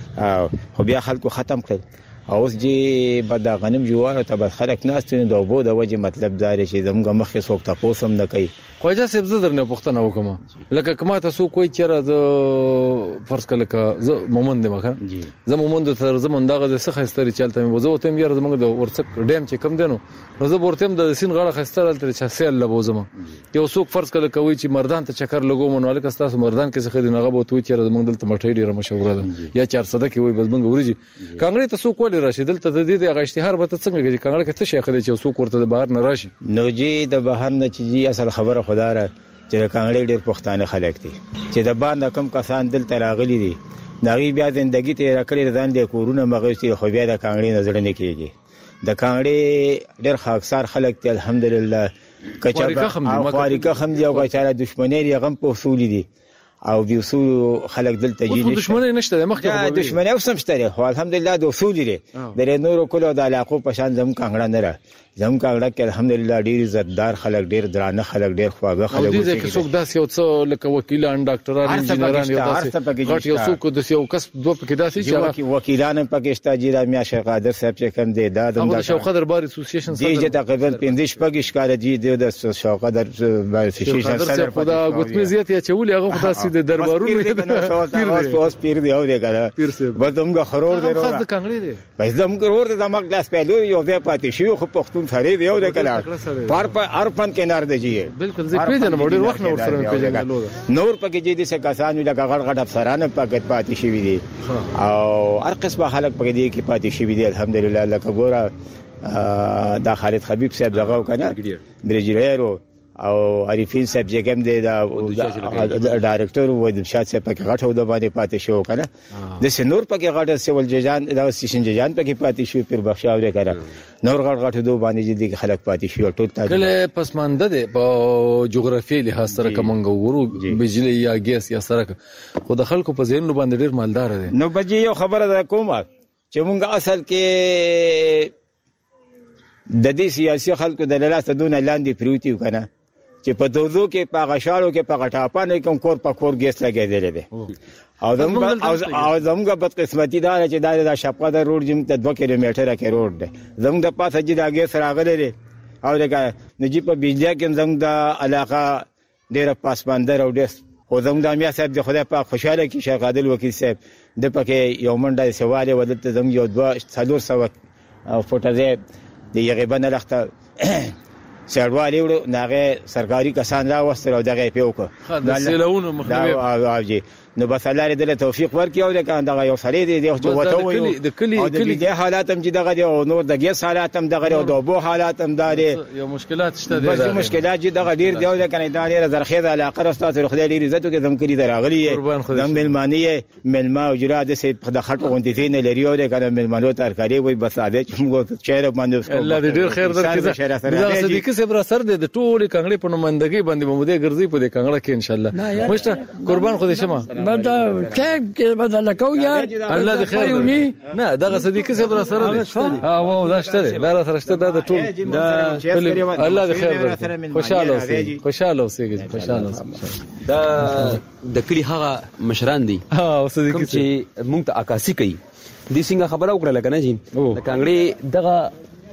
[SPEAKER 9] خو بیا خلکو ختم کړ. او اوس جی بد غنم جوار ته بد خلک ناس ته د وبو د وجه مطلب دار شي زموږ مخې څوک تاسو هم نه کوي.
[SPEAKER 1] خواجه صاحب زه درنه پوښتنه وکم لکه کما تاسو کوئی چیرې د فرض کله ک زه مومند مخه زه مومند تر زمون دغه د څه خستري چلته مې وزو ته مې زموږ د ورڅک ډیم چې کم دینو نو زه ورته د سین غاړه خستره تر چا سیل لبوزم یو څوک فرض کله کوي چې مردان ته چکر لګو مونږ الک تاسو مردان کې څه خدي نغه بو تو چیرې زموږ دلته مټې ډیره مشهور ده یا چهارصد کې وي بس موږ ورجی کانګړې تاسو کول راشي دلته د دې د اشتهار به څنګه کې کانګړې کې څه شي خدي چې څوک ورته د بهر نه راشي.
[SPEAKER 9] نو جی د بهر نه چې اصل خبره خدا را چې کانګړې ډېر پښتانه خلک دي چې د باندې کم کسان دلته راغلي دي ناغي بیا ژوندۍ ته راکړي ځان د کورونه مغوستي خو بیا د کانګړې نظر نه کیږي. د کانګړې ډېر خاکسار خلک ته الحمدلله کچا خارقه هم دي او کچا دښمنۍ یې غم په اصول دي او بیوسو خلک دلته جي
[SPEAKER 1] نشته دښمنۍ نشته مخکې
[SPEAKER 9] دښمنۍ اوس هم شته خو الحمدلله د اصول دي د نورو کولو د علاقو په شان زم کانګړه نه را زم کانګړه کې الحمدلله ډیر عزتدار خلک ډیر درانه خلک ډیر خواږه خلک
[SPEAKER 1] دي چې څوک داسې یو څو لکه وکیلان ډاکټران انجینران یو داسې غټ یو څوک د یو کس دوه پکې داسې چې
[SPEAKER 9] وکیلان پاکستان جیرا میا شیخ قادر صاحب چې کوم دی دا د
[SPEAKER 1] شوقدر بار اسوسییشن
[SPEAKER 9] صدر دی چې تقریبا پنځه شپږ ښکار دي د شوقدر بار اسوسییشن صدر
[SPEAKER 1] په دا غوتمه زیات یا چولې هغه خداسي د دربارونو
[SPEAKER 9] اوس پیر دی او دی کنه بدومګه خرور دی
[SPEAKER 1] خاص د کانګړې دی
[SPEAKER 9] بس دم ګرور د دماغ لاس په لوري یو ځای پاتې شي خو پښتون سره دی او د کلا پر په ارپن کې نار دی
[SPEAKER 1] بالکل زه پیژنم ډیر وخت نور سره پیژنم
[SPEAKER 9] نور پکې دي چې کسان لکه غړ غړ افسرانه پکې پاتې شي دي او هر قسمه خلک پکې دي کې پاتې شي دي الحمدلله لکه ګوره دا خالد حبیب صاحب دغه کنه بریجیرو او عارفین صاحب چې کوم دی دا ډایرکټر و د شاد صاحب پکې غټو د باندې پاتې شو کنه د سنور پکې غټه سیول ججان دا سیشن ججان پکې پاتې شو پیر بخشاو لري کنه نور غټ غټ دوه باندې دي خلک پاتې شو ټول تا
[SPEAKER 1] کله پسمانده ده په جغرافي لحاظ سره کومنګ ورو بجلی یا ګیس یا سرک خو د خلکو په ذهن باندې ډیر مالدار دي.
[SPEAKER 9] نو بجې یو خبره ده کومه چې مونږ اصل کې د دې سیاسي خلکو د لاس دونه لاندې پروتي کنه چې په دوزو کې په غشالو کې په غټاپانه کوم کور په کور ګیس لګېدل دي او زموږ او زموږ په قسمتي دا چې دا د شپقه د روډ جیم ته دوه کیلومتره کې روډ دی زموږ د پاسه چې دا ګیس راغلی دی او دا نجیب په بجلی کې زموږ د علاقه ډیره پاسماندر او ډیس خو زموږ د امیا صاحب د خدای په خوشاله کې شیخ عادل وکیل صاحب د پکې یو منډه سواله ودته زموږ یو دوه څلور سو فوټه دی د یغبن لخته سړوالي وړو ناغه سرکاري کسان را وستل او دغه پیوکو
[SPEAKER 1] دا سیلونه
[SPEAKER 9] مخنیوي نو بس الله دې له توفیق ورکړي او دغه یو سړی دی چې وته وي
[SPEAKER 1] د کلی
[SPEAKER 9] کلی د حالات هم چې دغه دی او نور د ګیس حالات هم دغه او د بو حالات هم داري
[SPEAKER 1] یو مشکلات شته دي
[SPEAKER 9] بس مشکلات چې دغه ډیر دی او د کنه داري زرخیزه علاقه راستاسو خدای دې عزت کې زم کړی دراغلی د ملمانیه ملما او جرا د سید د خټ غونډې نه لري او د کنه ملمانو ترکاری وي بس اده چې موږ چیرې باندې
[SPEAKER 1] الله دې ډیر خیر درکړي دا صدیق صبر سر دې د ټول کانګړې په نمائندګي باندې مودې ګرځي په دې کانګړه کې ان شاء الله مشته قربان خو دې شمه
[SPEAKER 8] دا کې بدل کو یا
[SPEAKER 1] الله دې خیر نه دا صدیق صبر سره ها وو دا شته دا سره شته دا ټول دا الله دې خیر خوشاله اوسې خوشاله اوسې خوشاله اوسې
[SPEAKER 2] دا د کلی هغه مشران دي
[SPEAKER 1] ها صدیق
[SPEAKER 2] چې مونږ ته عکاسي کوي د څنګه خبره وکړه لکه نه جی د کانګړې دغه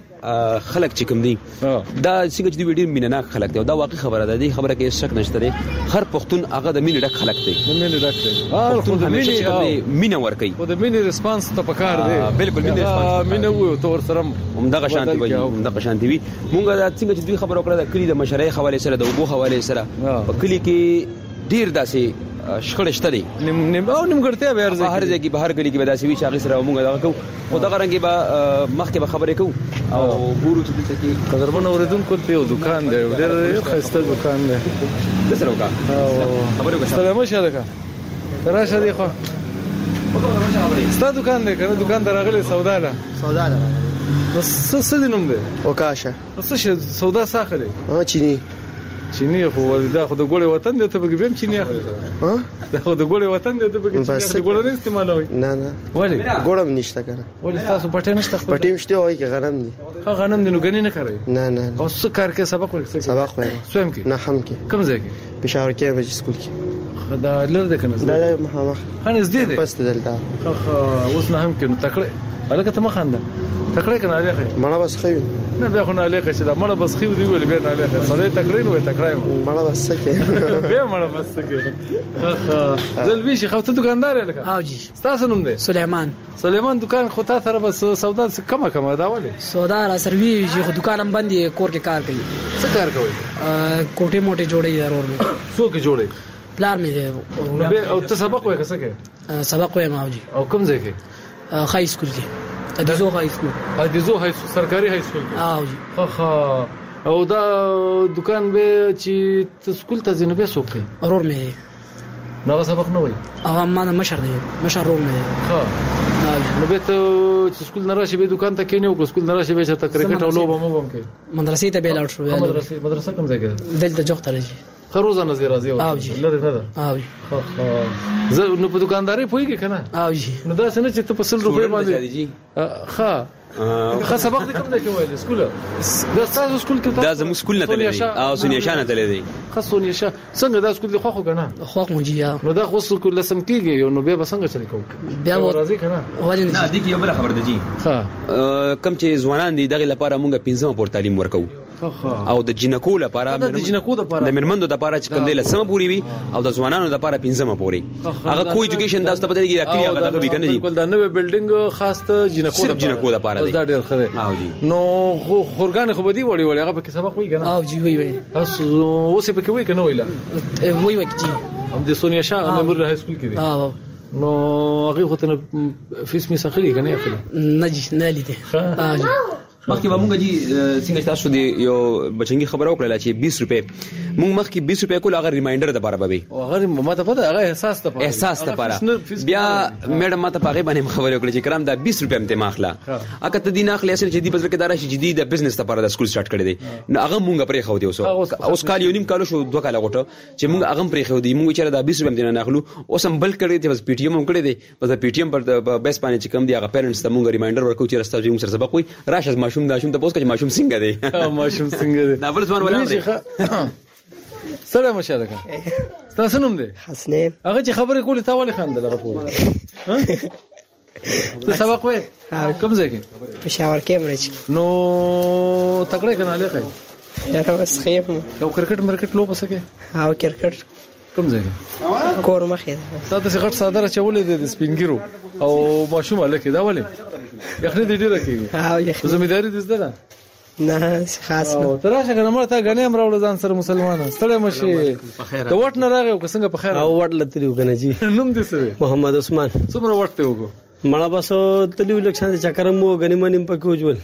[SPEAKER 2] خلک چې کوم دي دا څنګه چې دوی ډیر مینناک خلک دي او دا واقعي خبره ده. دې خبره کې شک نشته دی هر پښتون هغه د مینې ډک خلک دی
[SPEAKER 1] د مینې ډک دی
[SPEAKER 2] هر پښتون همیشه مینه ور کوي
[SPEAKER 1] او د مینې ریسپانس ته پکار دی
[SPEAKER 2] بالکل مینې ریسپانس
[SPEAKER 1] مینه وو تور سره
[SPEAKER 2] هم دغه شانتي وي هم دغه شانتي وي مونږ دا څنګه چې دوی خبره وکړه د کلی د مشرۍ حواله سره د وګو حواله سره په کلی کې ډیر داسې شخړې شته دي
[SPEAKER 1] نیم نیم او نیمګړتیا به ارزه
[SPEAKER 2] هر ځای کې بهر کلی کې به داسې وي چې هغه سره مونږ دا کوو او دا غرانګي به مخکې به خبرې کوو او ګورو چې دلته کې
[SPEAKER 1] قدرمن اوریدونکو ته یو دکان دی ډېر ښایسته دکان دی
[SPEAKER 2] د سره وکړه خبرې وکړه
[SPEAKER 1] سلام شه ده راشه دی خو ستاسو دکان دی کنه دکان دراغلی سودا ده
[SPEAKER 10] سودا ده
[SPEAKER 1] نو څه څه دینم دی
[SPEAKER 10] وکاشه
[SPEAKER 1] څه شه سودا ساخه دی
[SPEAKER 10] ها چینی
[SPEAKER 1] چینی خو دا خو د ګوړې وطن دی ته به بیم چینی اخلي
[SPEAKER 10] ها
[SPEAKER 1] دا خو د ګوړې وطن دی ته به چینی اخلي ګوړه نه استعمالوي
[SPEAKER 10] نه نه
[SPEAKER 1] ولی
[SPEAKER 10] ګوړم نشته کنه
[SPEAKER 1] ولی تاسو پټه نشته
[SPEAKER 10] پټیم شته وای کې غنم دي
[SPEAKER 1] ها غنم دي نو غنی نه کوي
[SPEAKER 10] نه نه
[SPEAKER 1] او څه کار کې سبق ورکړي
[SPEAKER 10] سبق وایم
[SPEAKER 1] سویم کې
[SPEAKER 10] نه هم کې
[SPEAKER 1] کوم ځای کې
[SPEAKER 10] پېښور کې به سکول کې
[SPEAKER 1] دا لر ده کنه
[SPEAKER 10] دا مخامخ
[SPEAKER 1] خان زده ده
[SPEAKER 10] پس دلته
[SPEAKER 1] خو اوس نه هم کې تکړه الګ ته مخانده تکړه کنه علي
[SPEAKER 10] مړه بس خو
[SPEAKER 1] نه بیا خو نه علي چې دا مړه بس خو دی ویل بیا نه علي سره تکړه نو تکړه
[SPEAKER 10] مړه بس کې
[SPEAKER 1] بیا مړه بس کې زلوی شي خو ته دکاندار لکه
[SPEAKER 11] او جی
[SPEAKER 1] تاسو نوم دی
[SPEAKER 11] سليمان
[SPEAKER 1] سليمان دکان خو تا سره بس سودا کمه کمه دا ولې
[SPEAKER 11] سودا را سروي چې خو دکان هم بندي کور کې کار کوي
[SPEAKER 1] څه کار کوي
[SPEAKER 11] کوټه موټه جوړي ضرور مې
[SPEAKER 1] څوک جوړي
[SPEAKER 11] پلان مې دی
[SPEAKER 1] او ته سبق وای څه کوي
[SPEAKER 11] سبق وایم او جی
[SPEAKER 1] او کوم ځای کې
[SPEAKER 11] های سکول کې ادیزو های سکول
[SPEAKER 1] ادیزو های سرکاري های سکول کې
[SPEAKER 11] او جی
[SPEAKER 1] خو خو او دا دکان به چې ته سکول ته ځنه به سوق کوي
[SPEAKER 11] ضرور مې
[SPEAKER 1] نو سبق نه وای
[SPEAKER 11] او ما مشر دی مشر روم مې
[SPEAKER 1] ها نو به ته چې سکول نه راشي به دکان ته کینې او سکول نه راشي به چې کرکټ او لوبه مو هم کوي
[SPEAKER 11] مدرسې ته به لاړ شو
[SPEAKER 1] مدرسې مدرسې کوم ځای کې
[SPEAKER 11] دلته جوخ ته راځي
[SPEAKER 1] خروزه نظر راځي
[SPEAKER 11] او جی
[SPEAKER 1] لره نه ده
[SPEAKER 11] او جی
[SPEAKER 1] خو زه نو په دکانداري پويږي کنه
[SPEAKER 11] او جی
[SPEAKER 1] نو دا څنګه چې ته په سل روپے باندې ښه ښه سبق دې کوم ځای کې وایي سکول دا تاسو سکول کې
[SPEAKER 2] دا زموږ سکول نه تللی او سونیا شانه تللی دی
[SPEAKER 1] ښه سونیا شا څنګه دا سکول دی خو خو کنه
[SPEAKER 11] خو مو جی
[SPEAKER 1] نو دا خو سکول لسم کېږي نو بیا به څنګه چلی کوو
[SPEAKER 11] بیا
[SPEAKER 1] راځي کنه
[SPEAKER 11] ولی
[SPEAKER 2] نه دي کې یو بل خبر ده جی
[SPEAKER 1] ها
[SPEAKER 2] کم چې ځوانان دي دغه لپاره مونږ پنځمه پور تعلیم ورکو او د جنکو لپاره
[SPEAKER 1] د جنکو لپاره
[SPEAKER 2] د مرمندو لپاره چې کوم دی لسمه پوری وي او د ځوانانو لپاره پنځمه پوری هغه کو ایجوکیشن دا ستاسو په دې کې راکړي هغه دغه وکنه دي
[SPEAKER 1] بالکل دا نوې بلډینګ خاص ته جنکو
[SPEAKER 2] لپاره جنکو لپاره
[SPEAKER 1] دا ډېر خره
[SPEAKER 2] او جی
[SPEAKER 1] نو خورګان خو بدی وړي وړي هغه په سبق وي کنه
[SPEAKER 11] او جی وی وی
[SPEAKER 1] تاسو اوس په کې وي کنه ویلا
[SPEAKER 11] وی وی جی
[SPEAKER 1] هم د سونیا شاه ممر های سکول کې دي
[SPEAKER 11] او
[SPEAKER 1] نو هغه خو ته فیس می سخري کنه خپل
[SPEAKER 11] نه جی نه لیدې او جی
[SPEAKER 2] مخکې به مونږ جی څنګه تاسو دی یو بچنګي خبر وکړه چې بیس روپے مونږ مخکې بیس روپے کول هغه ریمایندر د بار به
[SPEAKER 1] او هغه ماته پته هغه احساس ته پاره
[SPEAKER 2] احساس ته پاره بیا میډم ماته پاره باندې خبر وکړه چې کرام دا بیس روپے مته ماخلا اګه ته دین اخلي اصل چې دی بزر کې دارا شي جدي د بزنس ته پاره د سکول سٹارټ کړی دی نو هغه مونږ پرې خو دی اوس اوس کال یو نیم کالو شو دوه کال غوټه چې مونږ هغه پرې خو دی مونږ چې دا بیس روپے نه اخلو اوس هم بل کړی دی بس پی ټی ایم هم کړی دی بس پی ټی ایم پر بیس باندې چې کم دی هغه پیرنټس ته مونږ ریمایندر ورکو چې راسته موږ سره سبق وي راشه ماشوم دا شوم ته پوس کې ماشوم څنګه دی
[SPEAKER 1] ماشوم څنګه دی
[SPEAKER 2] دا بل ځوان ولا دی
[SPEAKER 1] سلام مشارکه تاسو نوم دی
[SPEAKER 10] حسنین
[SPEAKER 1] هغه چې خبرې کولې تا ولې خاندل هغه ټول ته سبق وې کوم ځای کې
[SPEAKER 10] پېښور کې مرچ
[SPEAKER 1] نو تکړه کنه لکه
[SPEAKER 10] یا بس خیر
[SPEAKER 1] او کرکټ مرکټ لو پسکه
[SPEAKER 10] او کرکټ
[SPEAKER 1] کوم ځای کې
[SPEAKER 10] کور مخې
[SPEAKER 1] تاسو څه غټ صادره چولې د سپینګیرو او ماشوم لکه دا ولې یخني دې ډیره کیږي
[SPEAKER 10] او یخني
[SPEAKER 1] زمیداری دې زده
[SPEAKER 10] نه خاص
[SPEAKER 1] او تراشه کنه مرته غنې هم راول ځان سره مسلمانان ستړي مشي ته وټ نه راغی او څنګه په خیر
[SPEAKER 12] او وټ لتریو کنه جی
[SPEAKER 1] نوم دې څه
[SPEAKER 12] محمد عثمان
[SPEAKER 1] څومره وټ ته وګو
[SPEAKER 12] مړه بس تلیو لکشان چکرم مو غنی منیم پکې وجول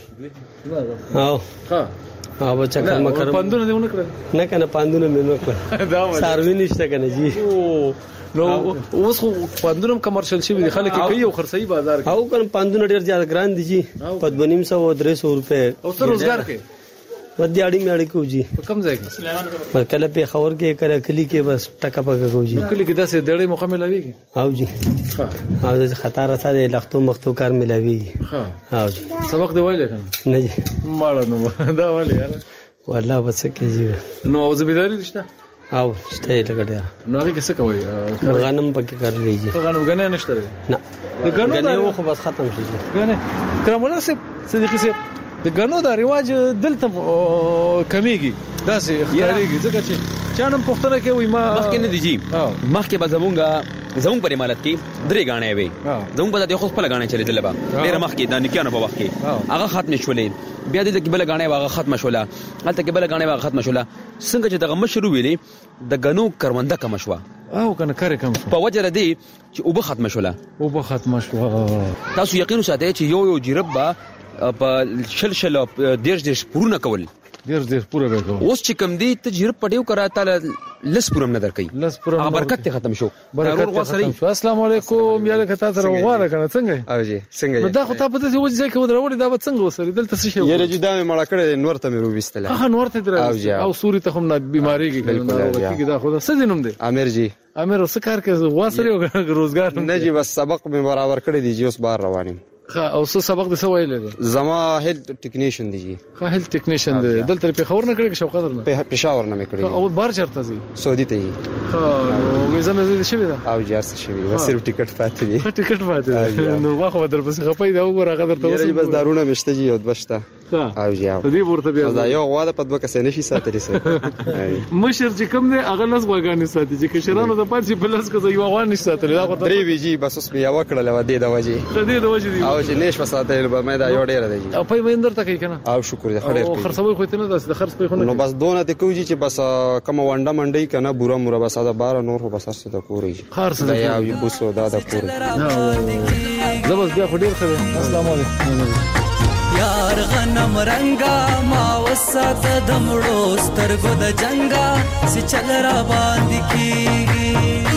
[SPEAKER 12] او
[SPEAKER 1] ها
[SPEAKER 12] او بچا ما کرم
[SPEAKER 1] پاندونه دیونه کړ
[SPEAKER 12] نه کنه پاندونه مې نو کړ
[SPEAKER 1] دا
[SPEAKER 12] ساروی نشته کنه جی
[SPEAKER 1] نو اوس خو پاندونه کمرشل شي دي خلک کوي او خرڅي بازار کې
[SPEAKER 12] او کنه پاندونه ډیر زیات ګران دي جی پدبنیم سو درې سو روپے
[SPEAKER 1] او څه روزګار کې
[SPEAKER 12] ودی اړي مې اړي کو جی
[SPEAKER 1] کم ځای کې
[SPEAKER 12] کله په خبر کې کله کلی کې بس ټکا پکا کو جی
[SPEAKER 1] کلی کې داسې ډېرې موقع ملاويږي
[SPEAKER 12] او جی ها او خطر سره لختو مختو کار ملاويږي
[SPEAKER 1] ها
[SPEAKER 12] او جی
[SPEAKER 1] سبق دی وایله کنه
[SPEAKER 12] نه جی
[SPEAKER 1] ماړه نو دا وایله یار
[SPEAKER 12] والله بس کې جی
[SPEAKER 1] نو او زمیداری نشته
[SPEAKER 12] او شته لګړیا
[SPEAKER 1] نو هغه څه کوي
[SPEAKER 12] غنم پکې کار لیږي
[SPEAKER 1] غنم غنه نشته
[SPEAKER 12] نه
[SPEAKER 1] د غنو
[SPEAKER 12] خو بس ختم شي
[SPEAKER 1] غنه کرامولا سي صدیقي سي د غنو دا رواج دلته کمیږي داسې اختیاريږي ځکه چې چانم پښتنه کې وي ما
[SPEAKER 2] مخکې نه دي جی مخکې به زمونږه زمونږ پر امارت کې درې غاڼې وي زمونږ په د خپل خپل غاڼې چلې دلبا ډېر مخکې د نکانو په وخت کې هغه ختم شولې بیا د کې بل غاڼې هغه ختم شوله هلته کې بل غاڼې هغه ختم شوله څنګه چې دغه مشرو ویلې د غنو کرونده کم شو
[SPEAKER 1] او کنه کار کم شو
[SPEAKER 2] په وجه ردی چې اوبه ختم شوله
[SPEAKER 1] اوبه ختم شو
[SPEAKER 2] تاسو یقین وساتئ چې یو یو جرب با په شل شل دیش دیش پورونه کول
[SPEAKER 1] ډیر ډیر پوره به کوم
[SPEAKER 2] اوس چې کم دی ته جیر پټیو کرا تعالی لس پورم نه درکې
[SPEAKER 1] لس پورم
[SPEAKER 2] برکت ته ختم شو
[SPEAKER 1] برکت ختم شو. السلام علیکم یا له کتا سره وغواړه کنه څنګه
[SPEAKER 13] او جی څنګه
[SPEAKER 1] دا خو ته په دې وځي ځکه ودرولې دا به څنګه وسري دلته څه شي
[SPEAKER 13] یره جدا مې مړه کړې نور ته مې روبستله
[SPEAKER 1] ها نور ته درې او سوري ته هم نه بیماری کې کېږي دا خو دا څه دینم دی
[SPEAKER 13] امیر جی
[SPEAKER 1] امیر څه کار کوي واسره روزګار
[SPEAKER 13] نه جی بس سبق مې برابر کړی دی چې اوس بار روانم
[SPEAKER 1] او څه سبق د څه ویل دي
[SPEAKER 13] زما هیلث ټیکنیشن دی جی
[SPEAKER 1] ها هیلث ټیکنیشن دی دلته په خبر نه کړی شو قدر نه
[SPEAKER 13] په پېښور نه مې کړی
[SPEAKER 1] او بار چرته زی
[SPEAKER 13] سعودي ته جی
[SPEAKER 1] ها ویزه مې زیات شوی دا
[SPEAKER 13] او جارس شوی و صرف ټیکټ پاتې دی
[SPEAKER 1] ټیکټ پاتې نو واخو در پسې خپای دا وګوره قدر ته
[SPEAKER 13] وسه بس دارونه مشته جی او بشته او جی او
[SPEAKER 1] دې ورته بیا
[SPEAKER 13] دا یو غواړه په دوه کسې نشي ساتلی سره
[SPEAKER 1] مشر چې کوم دی هغه لاس وګانی ساتي چې کشرانو د پاتې بلس کو یو غوان نشي ساتلی دا
[SPEAKER 13] درې وی جی بس اوس بیا وکړل و دې د وجه
[SPEAKER 1] دې د وجه دی
[SPEAKER 13] او چې نش وساته به مې دا یو ډیر دی
[SPEAKER 1] او په مندر ته کوي کنه
[SPEAKER 13] او شکر دې خړې
[SPEAKER 1] او خرڅوي خو ته نه د خرڅ په خونه
[SPEAKER 13] نو بس دونه ته کوجی چې بس کوم وانډه منډي کنه بورا مور بس دا بار نور خو بس سره د کورې
[SPEAKER 1] خرڅ
[SPEAKER 13] دا یو بوسو دا د کورې
[SPEAKER 1] زبر بیا خو ډیر خبر السلام علیکم
[SPEAKER 5] یار غنم رنگا ما وسات دمړو سترګو د جنگا سي چل را باندې کیږي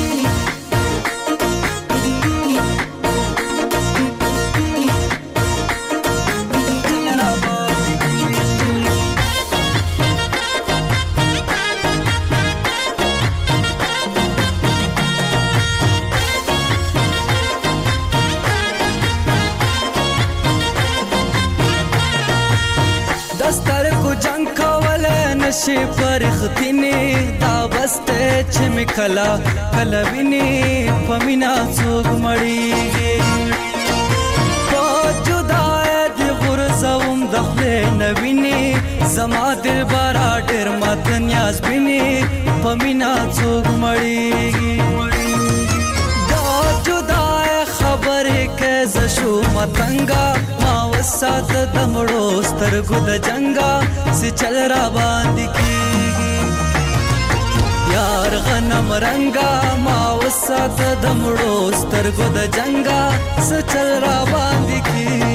[SPEAKER 5] شي فرختنی دا بسته چې مکلا کلوینی پمینا څوک مړیږي په جدای د غرزوم د خپل نوینی زما دل بارا ډیر مات نیاز بینی پمینا څوک مړیږي دا جدای خبره کې زشو متنګا سات دمړو سترګو د جنگا سي چل را باندې کیږي یار غنم رنگا ما وسات دمړو سترګو د جنگا سي چل را باندې کیږي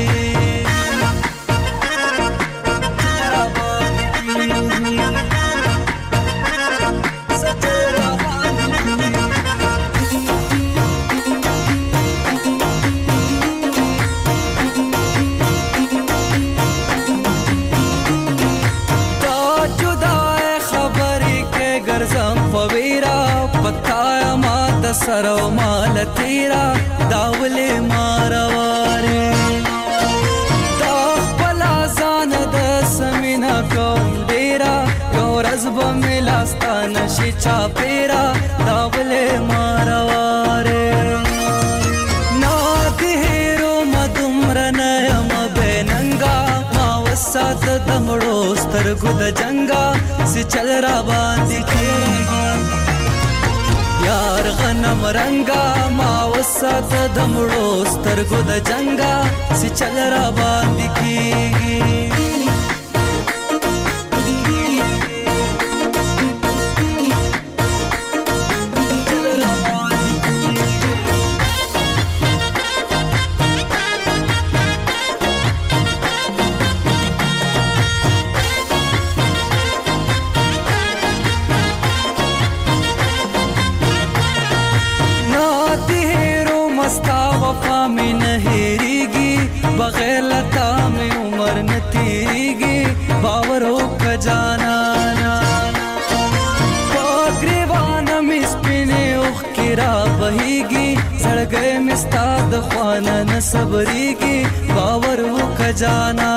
[SPEAKER 5] سرو مال تیرا داولې مارواره دا خپل ځان د سمینا کوم ډیرا یو رزب ملاستان شي چا پیرا داولې مارواره نا تیرو مدمر نه م بننګا ما وسات دمړو سترګو د جنگا سي چل را باندې کیږي یار غنم رنگا ما وسات دمړو سترګو د جنگا سي چل را باندې کیږي بغیر لتا میں عمر نہ تیریگی باورو کا جانا پاگریوان مسپنے اخ کرا بہیگی سڑ گئے مستاد خوانا نہ صبریگی باورو کا جانا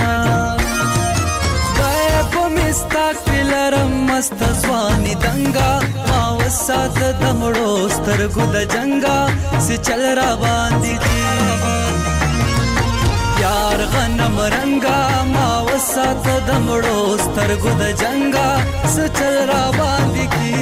[SPEAKER 5] غیب مستا کلرم مست زوانی دنگا ماوسات دمڑو سترگو د جنگا سی چل را باندی کی یار غنم رنگا ما وسات دمړو سترګو د جنگا سچل را باندې کی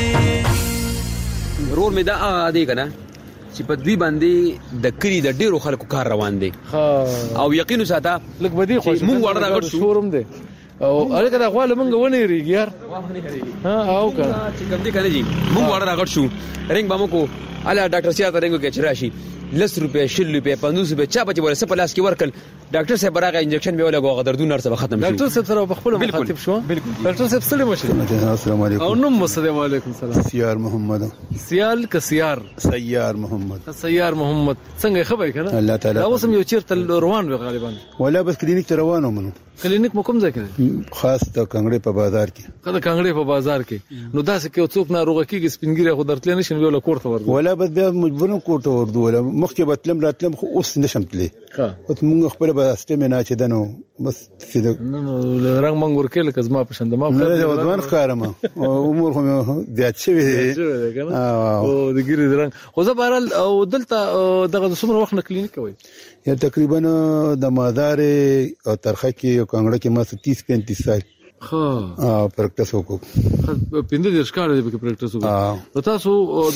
[SPEAKER 2] رور می دا دی کنه چې په دوی باندې د کری د ډیرو خلکو کار روان دی او یقین ساته
[SPEAKER 1] لکه بدی خو
[SPEAKER 2] مونږ وړه راغړ
[SPEAKER 1] شورم دی او الګا دا خپل مونږ ونی ریګ یار ها او کنه
[SPEAKER 2] چې کوم دی کنه جی مونږ وړه راغړ شو رنګ بامو کو الا ډاکټر سیاته رنګو کې چرشي لس روپیا شل روپیا پنځوس روپیا چا بچ ورسه په لاس کې ورکل ډاکټر صاحب راغی انجکشن به ولګو غ دردونه سره ختم شو
[SPEAKER 1] ډاکټر صاحب سره په خپل مخاطب شو بالکل ډاکټر صاحب سره مشه
[SPEAKER 14] السلام علیکم
[SPEAKER 1] او نوم السلام علیکم سلام
[SPEAKER 14] سیار محمد
[SPEAKER 1] سیال ک سیار
[SPEAKER 14] سیار محمد
[SPEAKER 1] سیار محمد څنګه خبرې کنه
[SPEAKER 14] الله تعالی
[SPEAKER 1] اوس هم یو چیرته روان و غالبا
[SPEAKER 14] ولا بس کلینیک ته روانو منو
[SPEAKER 1] کلینیک مو کوم ځای کې
[SPEAKER 14] خاص د کانګړې په بازار کې
[SPEAKER 1] کله کانګړې په بازار کې نو داسې کې څوک ناروغ کېږي سپینګری خو درتل نشي ویل کوړته ورغو
[SPEAKER 14] ولا بس بیا مجبورم کوړته ورغو ولا مخکې بتلم راتلم خو اوس نشم تللی
[SPEAKER 1] ها
[SPEAKER 14] اوس موږ خپل به سیستم نه چې دنو بس چې
[SPEAKER 1] نو رنگ منګور کې لکه زما پښند ما
[SPEAKER 14] نه د ودوان ښکارم عمر خو زیات شوی دی
[SPEAKER 1] او د ګری رنگ خو زه بهرال او دلته دغه څومره وخت نه کلینیک کوي
[SPEAKER 14] یا تقریبا د مازار او ترخه کې او کانګړه کې ما تیس پینتیس سال
[SPEAKER 1] ها
[SPEAKER 14] پریکټس وکړو
[SPEAKER 1] پینځه د ښکار دی په پریکټس وکړو تاسو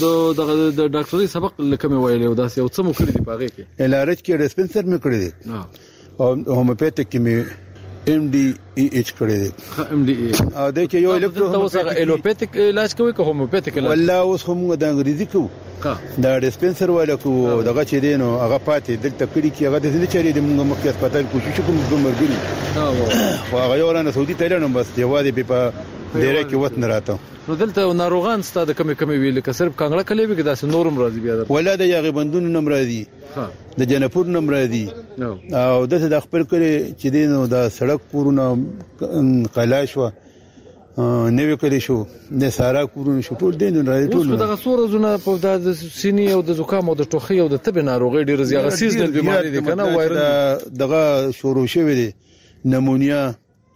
[SPEAKER 1] د د ډاکټري سبق لکه مې ویلې او داسې او څه مو کړی دی پاغه کې
[SPEAKER 14] الارج کې ډسپنسر مې کړی دی او هومیوپیتیک کې مې ام ډي ای ایچ کړی دی
[SPEAKER 1] ام ډي ای
[SPEAKER 14] ا د کې یو الکترو
[SPEAKER 1] تاسو هغه الوپیتیک علاج کوي که هومیوپیتیک علاج
[SPEAKER 14] والله اوس هم د انګریزي کوو دا ډسپنسر ولا کو دغه چې دینو هغه پاتې دلته کړي کې هغه د دې چاري د موږ مخکې هسپتال کوشش کوم د مرګري خو هغه یو رانه سعودي ته لاړم بس یوازې په ډیره کې وخت نه راته
[SPEAKER 1] نو دلته ناروغان ستاسو کمی کمی ویل که صرف کانګړه کلی وي که داسې نورم راځي بیا
[SPEAKER 14] ولا د یاغي بندونو نم راځي د جنپور نم راځي او دته د خپل کړي چې دینو د سړک پورونه قلاش و نوې کړی شو د سارا کورونه شو ټول دین راځي ټول
[SPEAKER 1] اوس دغه سور زونه په د سینې او د زکام او د ټوخي او د تب ناروغي ډیر زیات سیزنل بیماری دي کنه وایرل
[SPEAKER 14] دغه شروع شوی دی نمونیا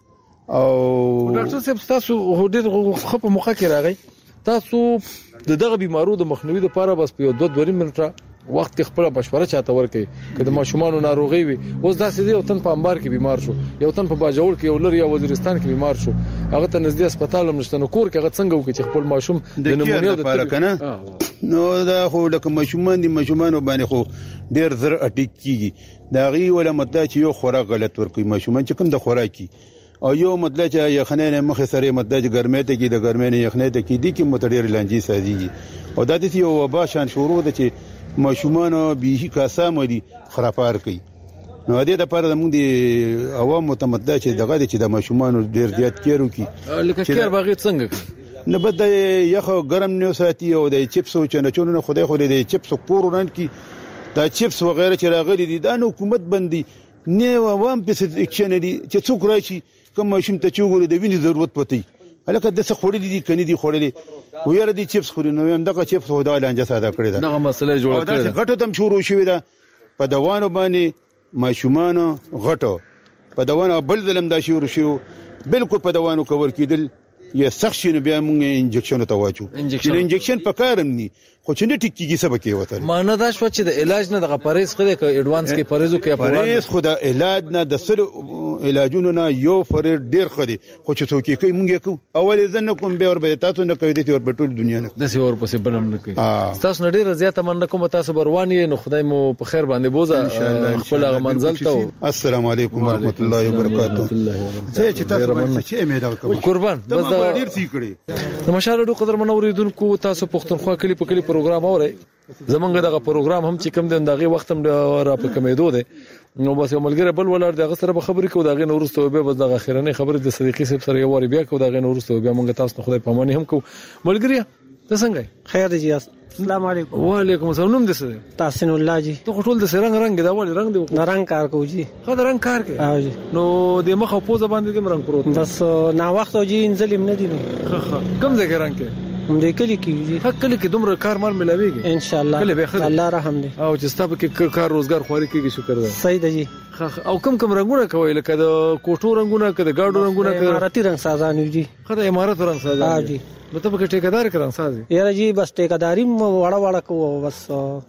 [SPEAKER 14] او
[SPEAKER 1] ډاکټر صاحب تاسو ډیر خو په مخه کې راغی تاسو د دغه بیمارو د مخنیوي لپاره بس په دوه دوه منټه وخت خپل مشوره چاته ورکړي کله ماشومان ناروغي وي اوس داسې دی یو تن په انبار کې بیمار شو یو تن په باجوړ کې یو لر یا وزیرستان کې بیمار شو هغه ته نږدې هسپتال هم نشته نو کور کې هغه څنګه وکړي چې خپل ماشوم
[SPEAKER 14] د نمونیا د لپاره کنه نو دا خو لکه ماشومان دي ماشومان باندې خو ډیر زر اټیک کیږي دا غي ولا مته چې یو خوراک غلط ورکوي ماشومان چې کوم د خوراکي او یو مطلب چې یخنۍ نه مخه سره مطلب چې ګرمۍ ته کې د ګرمۍ نه یخنۍ ته کې دي کې متډیر لانجی سازيږي او دا د یو وبا شان شروع ده چې ماشومان به کاسه مدي خرافار کوي نو دې د لپاره موږ د عوام متمدد چې دغه چې د ماشومان ډیر زیات کېرو کی
[SPEAKER 1] لکه کېر باغی څنګه
[SPEAKER 14] نه بد یخ ګرم نه ساتي او د چپس او چنچونو خدای خو د چپس کورونن کی دا چپس وغیرہ چې راغلي دي د حکومت بندي نه عوام په اکشن دي چې څوک راشي کوم ماشوم ته چوغوري د وینې ضرورت پته الکه د څه خوري دي کني دي خورلې ويره دي چپس خوري نو هم دغه چپس هو د لانجه ساده کړی دا
[SPEAKER 1] دغه مسله جوړه کړې
[SPEAKER 14] ده غټو تم شروع شوې ده په دوانو باندې ماشومان غټو په دوانو بل ظلم دا شروع شو بالکل په دوانو کور کېدل یا سخت شنو بیا موږ انجکشن ته واچو چې انجکشن په کارم ني خو چې نه ټیکيږي سبا کې وته
[SPEAKER 1] معنی دا شو چې د علاج نه د پرهیز خله کې اډوانس کې پرهیزو کې
[SPEAKER 14] پرهیز خو د علاج نه د سر علاجونو نه یو فریر ډیر خدي خو چې څوک کوي مونږ کو اول ځنه کوم به اور به تاسو نه کوي د اور په ټول دنیا نه
[SPEAKER 1] د سی اور پسې بلم نه کوي تاسو نه ډیر زیاته من کوم تاسو برواني نو خدای مو په خیر باندې بوزه خپل منزل ته
[SPEAKER 14] السلام علیکم ورحمت الله وبرکاته زه چې تاسو چې امید کوم
[SPEAKER 1] قربان بس دا
[SPEAKER 14] ډیر سی کړی
[SPEAKER 1] د مشاهده قدر منوریدونکو تاسو پښتونخوا کلی په کلی پروګرام اورئ زمونږ دغه پروګرام هم چې کوم د دغه وخت هم را په کمیدو ده نو بس یو ملګری بل ولر دغه سره به خبرې کو دغه نورسته به بس دغه خیرنه خبرې د صدیقي صاحب سره یو وری بیا کو دغه نورسته بیا مونږ تاسو خدای په معنی هم کو ملګری ته څنګه
[SPEAKER 15] خیر دی السلام علیکم
[SPEAKER 1] وعلیکم السلام نوم دې څه
[SPEAKER 15] تحسین الله جی
[SPEAKER 1] ته ټول د سرنګ رنگ دا ول رنگ دی
[SPEAKER 15] نه رنگ کار کو جی
[SPEAKER 1] خا دا رنگ کار کوي
[SPEAKER 15] ها جی
[SPEAKER 1] نو د مخه پوزه باندې دې رنگ پروت
[SPEAKER 15] بس نا وخت جی انزلم نه دي
[SPEAKER 1] خا خا کم ځای کې رنگ کې
[SPEAKER 15] هم دې کلی کیږي
[SPEAKER 1] حق کلی کې دومره کار مال ملاويږي
[SPEAKER 15] ان شاء الله الله رحم دې
[SPEAKER 1] او چې ستاسو کې کار روزګار خوري کیږي شکر ده
[SPEAKER 15] صحیح ده جی
[SPEAKER 1] او کم کم رنگونه کوي لکه د کوټو رنگونه کده گاډو رنگونه کده
[SPEAKER 15] اماراتي رنگ سازان دي
[SPEAKER 1] خدای امارات رنگ سازان
[SPEAKER 15] ها جی
[SPEAKER 1] نو ته به ټیکدار کړم سازي
[SPEAKER 15] یاره جی بس ټیکداري وړه وړه کو بس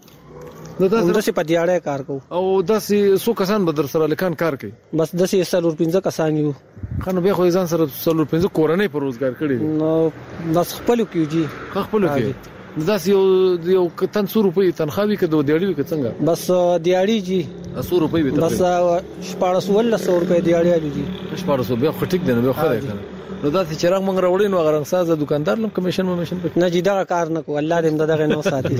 [SPEAKER 15] نو دا څه پدیاړه کار کو
[SPEAKER 1] او داسې سو کسان به در سره لکان کار کوي
[SPEAKER 15] بس داسې سلور پنځه کسان یو
[SPEAKER 1] خنو بیا خو ځان سره سلور پنځه کورنۍ پر روزګار کړي
[SPEAKER 15] نو بس خپل کیو جی
[SPEAKER 1] خپل کیو داسې یو یو کتن څو روپۍ تنخواهي کده دیاړي کې څنګه
[SPEAKER 15] بس دیاړي جی
[SPEAKER 1] څو روپۍ به
[SPEAKER 15] بس شپږ سو ولا سو روپۍ دیاړي جی
[SPEAKER 1] شپږ سو بیا خټیک دی نو بیا خره کنه نو دا چې رنګ مونږ راوړین نو غرنګ ساز دکاندار لم کمیشن کمیشن
[SPEAKER 15] نه جی دا کار نه کو الله دې دغه نو ساتي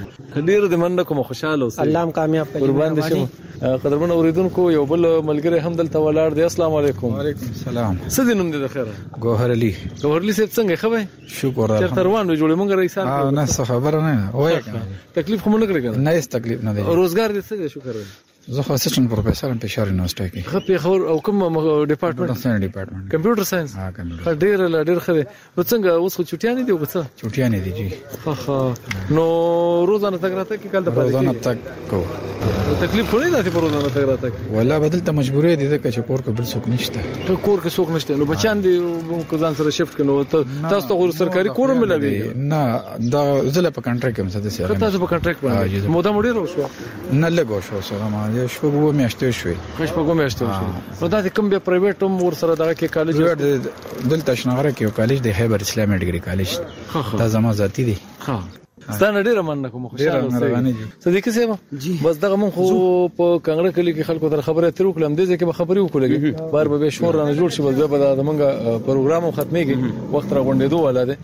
[SPEAKER 1] ډیر دې مننه کوم خوشاله اوسئ
[SPEAKER 15] الله هم کامیاب کړي
[SPEAKER 1] قربان دي شم قدرمن اوریدونکو یو بل ملګری هم دلته ولاړ دی السلام علیکم
[SPEAKER 16] وعلیکم السلام
[SPEAKER 1] څه دې نوم دې د خیره
[SPEAKER 16] ګوهر علي
[SPEAKER 1] ګوهر علي صاحب څنګه خبر
[SPEAKER 16] شکر
[SPEAKER 1] الله چرته روان جوړې مونږ رئیسان
[SPEAKER 16] اه نه څه خبره نه وای
[SPEAKER 1] تکلیف کوم نه کړی
[SPEAKER 16] نه هیڅ تکلیف نه دی
[SPEAKER 1] روزګار دې څه شکر دی
[SPEAKER 16] زه خو اسسټنټ پروفیسور ام پېښور یونیورسيټي کې
[SPEAKER 1] خپې خبر او کوم ډپارټمنټ
[SPEAKER 16] ساينس ډپارټمنټ
[SPEAKER 1] کمپیوټر ساينس
[SPEAKER 16] ها کمپیوټر
[SPEAKER 1] ډېر لا ډېر خره نو څنګه اوس خو چټیانې دی وګڅه
[SPEAKER 16] چټیانې دي جی
[SPEAKER 1] ها ها نو روزانه تک راته کې کال د پاره
[SPEAKER 16] روزانه تک کو
[SPEAKER 1] تکلیف خو نه دی په روزانه تک راته
[SPEAKER 16] ولا بدل ته مجبورې دي چې کور کې بل څوک نشته
[SPEAKER 1] کور کې څوک نشته نو بچان دي کو ځان سره شفت کړو تاسو ته غوړ سرکاري کور ملوي
[SPEAKER 16] نه دا زله په کنټریکټ کې مسته سره
[SPEAKER 1] تاسو په کنټریکټ باندې موده مړي راوښو
[SPEAKER 16] نه لګو شو سره ما یو شو وو میاشتې شوې
[SPEAKER 1] خوش په کومه میاشتې شوې نو دا کوم به پرایویټ هم ور سره دغه کې کالج
[SPEAKER 16] دلته شنغره کې یو کالج دی خیبر اسلامي ډیګري کالج دا زما ذاتی دی
[SPEAKER 1] ها ستانه ډیره مننه کوم خوشاله اوسئ صدیق صاحب بس دغه مون خو په کانګړه کلی کې خلکو تر خبره تر وکړم دې ځکه به خبرې وکړلې بار به شور نه جوړ شي بس به د منګه پروګرام ختميږي وخت را غونډېدو ولاده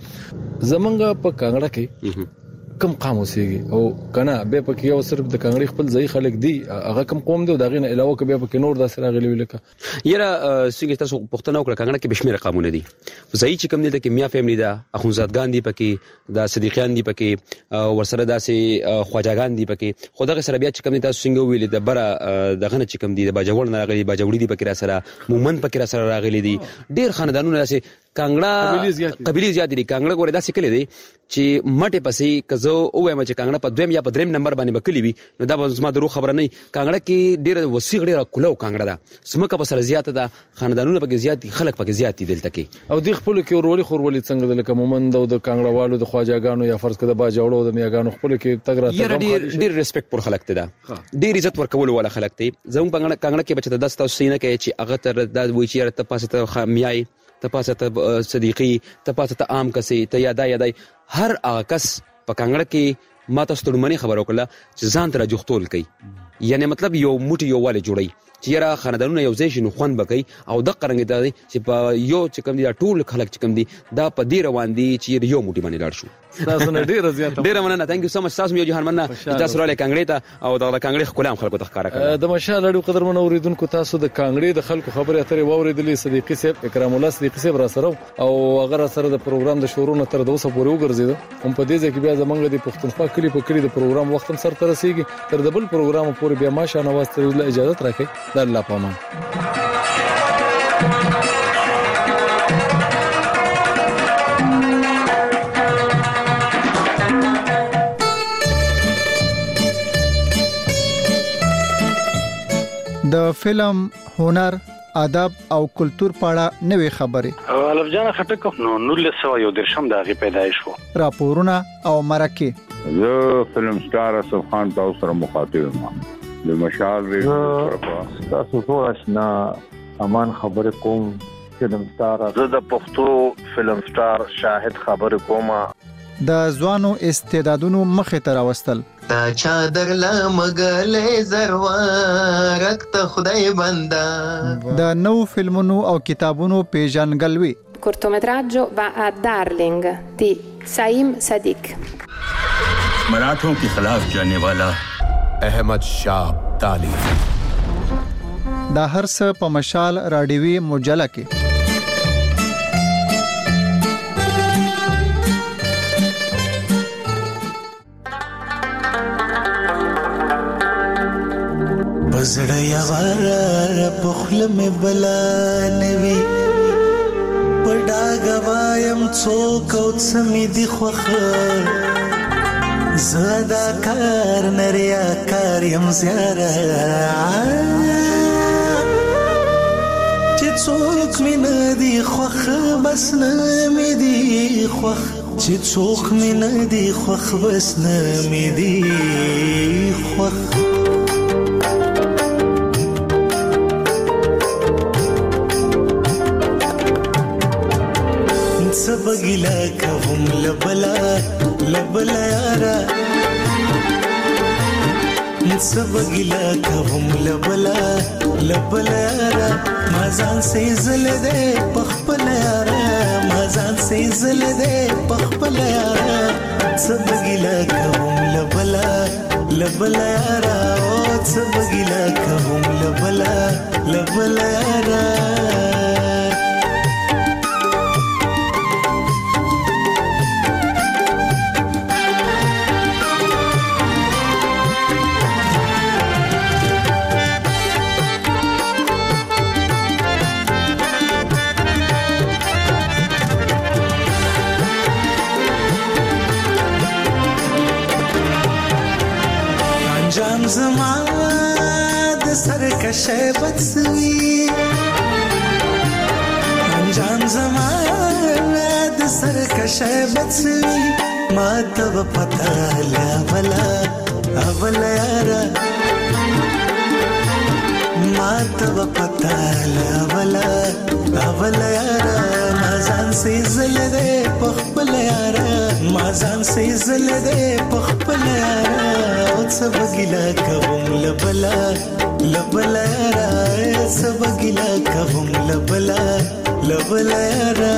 [SPEAKER 1] زمونږ په کانګړه کې کم قام اوسېږي او کنه به پکې یو صرف د کانګړي خپل ځای خلک دی هغه کم قوم دی دا غینه علاوه کې به پکې نور داسې راغلي ولیکه
[SPEAKER 2] یره څنګه تاسو پښتنه وکړه کانګړه کې بشمیره قامونه دي ځای چې کم دي ته کې میا فیملی ده اخونزادګان دي پکې دا صدیقیان دي پکې ورسره داسې خواجاګان دي پکې خدای سره بیا چې کم دي تاسو څنګه ویل د بره دغه چې کم دي د باجوړ نه راغلي باجوړي دي پکې را سره مومن پکې را سره راغلي دي ډیر خاندانونه داسې کانګړه قبيلي زیات دي کانګړه ګوره داسې کلی دی چې مټه پسې کزو او وایم چې کانګړه په دویم یا په دریم نمبر باندې بکلی وي نو دا به زما درو خبره نه کانګړه کې ډیر وسیغ ډیر کولو کانګړه ده سمکه په سره زیات ده خاندانونه پکې زیات دي خلک پکې زیات دي دلته کې
[SPEAKER 1] او د خپل کې ورولي خورولي څنګه د کومند او د کانګړه والو د خواجاګانو یا فرض کړه باجوړو د میاګانو خپل کې تګ راته
[SPEAKER 2] ډیر ډیر ریسپیکټ پر خلک ته ده ډیر عزت ورکول ولا خلک ته زموږ کانګړه کانګړه کې بچته داسته سینه کې چې هغه تر د وی چیرته ته پاسه ته خمیای ته پاسه ته صدیقي ته پاسه ته عام کسي ته یادا یادای هر هغه کس په کانګړه کې ما تاسو ته مونږ خبر وکړه چې ځان تر جوختول کوي یعنی مطلب یو موټي یو والي جوړي چې را خاندانونه یو ځای شنو خوان بکای او د قرنګ ته چې په یو چې کوم دي ټول خلک چې کوم دي دا په دې روان دي چې یو موټي باندې لاړ شو
[SPEAKER 1] تاسو نه ډیر زیات
[SPEAKER 2] ډیر مننه ثانک یو سو مچ تاسو یو جهان مننه تاسو رااله کانګړې ته او د کانګړې خلک خلکو ته ښکارا کړه
[SPEAKER 1] د مشال اړو قدرمن اوریدونکو تاسو د کانګړې د خلکو خبرې اترې واوریدلې صدیقي صاحب اکرام الله صدیقي صاحب را سره او هغه سره د پروګرام د شروع نه تر اوسه پورې وګرځید هم په دې ځکه بیا زمونږ د پښتونخوا کلی په کلی د پروګرام وخت هم سره تر رسیدي تر د بل پروګرام پورې بیا ماشه نواز ته اجازه راکړي د الله پامان
[SPEAKER 17] د فلم هنر ادب او کلچر پاړه نوې خبرې
[SPEAKER 18] الف جان خټک نو نولس سو یو درشم د غي پیدایش وو
[SPEAKER 17] راپورونه او مرکه
[SPEAKER 19] زه فلم سٹار اسف خان تاسو سره مخاطب یم د مشال ریډیو
[SPEAKER 20] تاسو ټول آشنا امان خبر کوم فلم سٹار
[SPEAKER 18] زه د پښتو فلم سٹار شاهد خبر کوم
[SPEAKER 17] د ځوانو استعدادونو مخه تر واستل
[SPEAKER 5] تا چادر لا مغلې زروارک ته خدای بندا
[SPEAKER 17] د نو فلمونو او کتابونو پیژنګلوي
[SPEAKER 21] cortometraggio va a Darling di Saim Sadiq
[SPEAKER 22] मराठों के खिलाफ जाने वाला अहमद शाह अब्दाली
[SPEAKER 17] دا هر څه په مشال رادیوي مجله کې
[SPEAKER 5] بزړه یوار په خله مې بلا نوي پډا غوایم څوک او سمې دی خوخه زدا کار نریا کار يم زیاره چې څوک مې نه دی خوخه بس نه مې دی خوخ چې څوک مې نه دی خوخ بس نه مې دی خوخ سبګلا کوم لبلا لبلا یارا سبګلا کوم لبلا لبلا یارا ما ځان سي زل دې پخپل یارا ځان سي زل دې پخپل یارا سبګیلا کوم لبلا لبلا یارا او سبګیلا کوم لبلا لبلا یارا جام زما د سرکشه بڅوي انجام زما د سرکشه بڅوي ما ته پتا لا ولا اول یارا ما ته پتا لا ولا اول یارا ما ځان سي زل دې پخپل یارا ما ځان سي زل دې پخپل یارا سبګیلا کوم لبلا لبلا یارا سبګیلا کوم لبلا لبلا یارا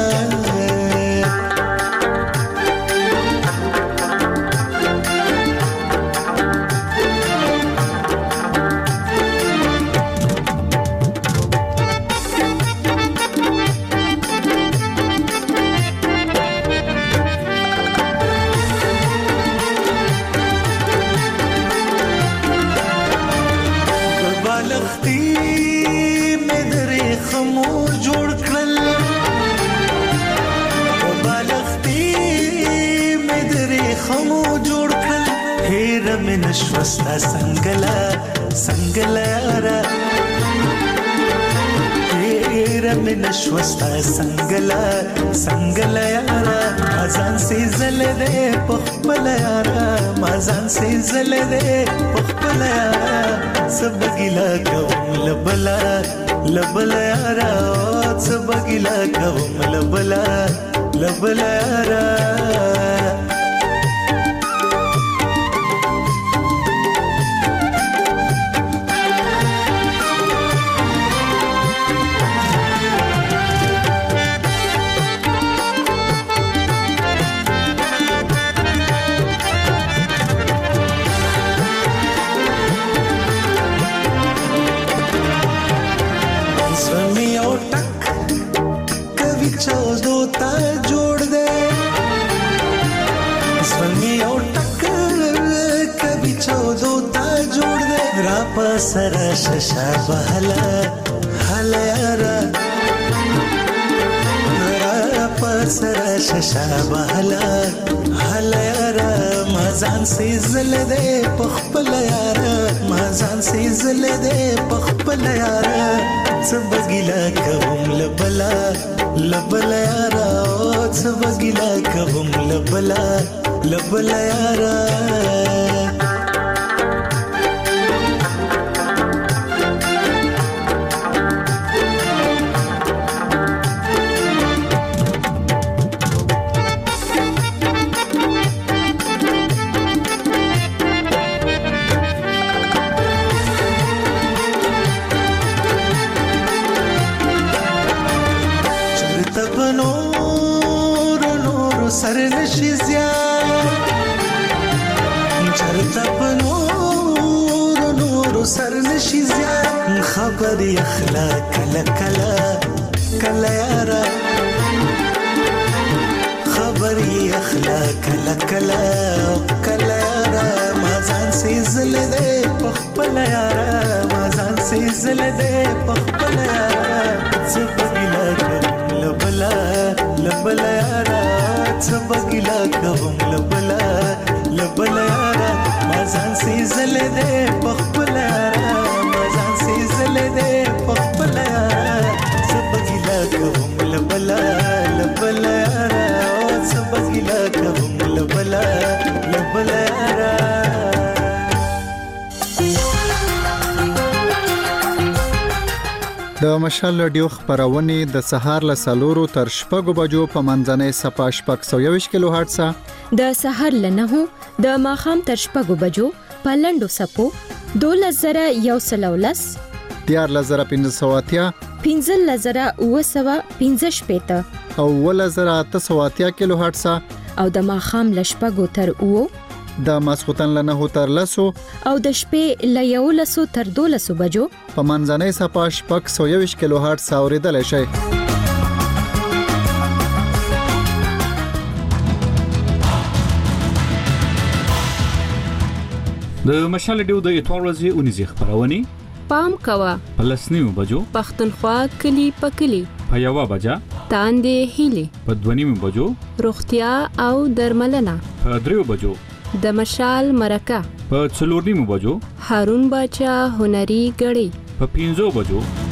[SPEAKER 5] نشوستا سنگلا سنگلا یارا تیرا میں نشوستا سنگلا سنگلا یارا مازان سی زل دے پخپل یارا مازان سی زل دے پخپل یارا سبگیلا کوم لبلا لبلا یارا سبگیلا کوم لبلا لبلا یارا سرا ششا بهلا هلا یارا را پسرا ششا بهلا هلا یارا مازان سي زل دې پخپل یارا مازان سي زل دې پخپل یارا سبګیلا کوم لبلا لبلا یارا سبګیلا کوم لبلا لبلا یارا خبر يخلا كلا كلا كلا يارا خبر يخلا كلا كلا كلا يارا ما زان سي زل دې پخپل یارا ما زان سي زل دې پخپل یارا سبګیلا کوم لبلا لبلا یارا سبګیلا کوم لبلا لبلا یارا ما زان سي زل دې پخپل یارا دے پخپل یارا سبګیلا کوم لبلا لبلا یارا سبګیلا کوم لبلا لبلا یارا
[SPEAKER 17] د مشال رادیو خبرونه د سهار له سلورو تر شپږو بجو په منځنۍ صفه شپږ سوه یوویشت کیلو هرتز
[SPEAKER 3] د سهار له نهو د ماښام تر شپږو بجو په لنډو سپو دولس زره یو سل او لس
[SPEAKER 17] دیارلس زره پنځه سوه اتیا،
[SPEAKER 3] پنځلس زره اوه سوه پنځه شپېته
[SPEAKER 17] او اوولس زره اته سوه اتیا کیلو هرټز
[SPEAKER 3] او د ماښام له شپږو تر اوو،
[SPEAKER 17] د ماسخوتن له نهو تر لسو
[SPEAKER 3] او د شپې له یولسو تر دولسو بجو
[SPEAKER 17] په منځنۍ صفحه شپږ سوه یوویشت کیلو هرټز اورېدلی شئ.
[SPEAKER 4] د مشال ډیو د اتوار ورځې اونیزې خبرونه
[SPEAKER 6] پام کوه
[SPEAKER 4] په لسنیو بجو
[SPEAKER 6] پښتونخوا کلی پکلی
[SPEAKER 4] په یوه بجه
[SPEAKER 6] تاندې هیلي
[SPEAKER 4] په دونیمو بجو
[SPEAKER 6] روغتیا او درملنه
[SPEAKER 4] په دریو بجو
[SPEAKER 6] د مشال مرکه
[SPEAKER 4] په څلور نیمو بجو
[SPEAKER 6] هارون باچا هنري غړي
[SPEAKER 4] په پنځو بجو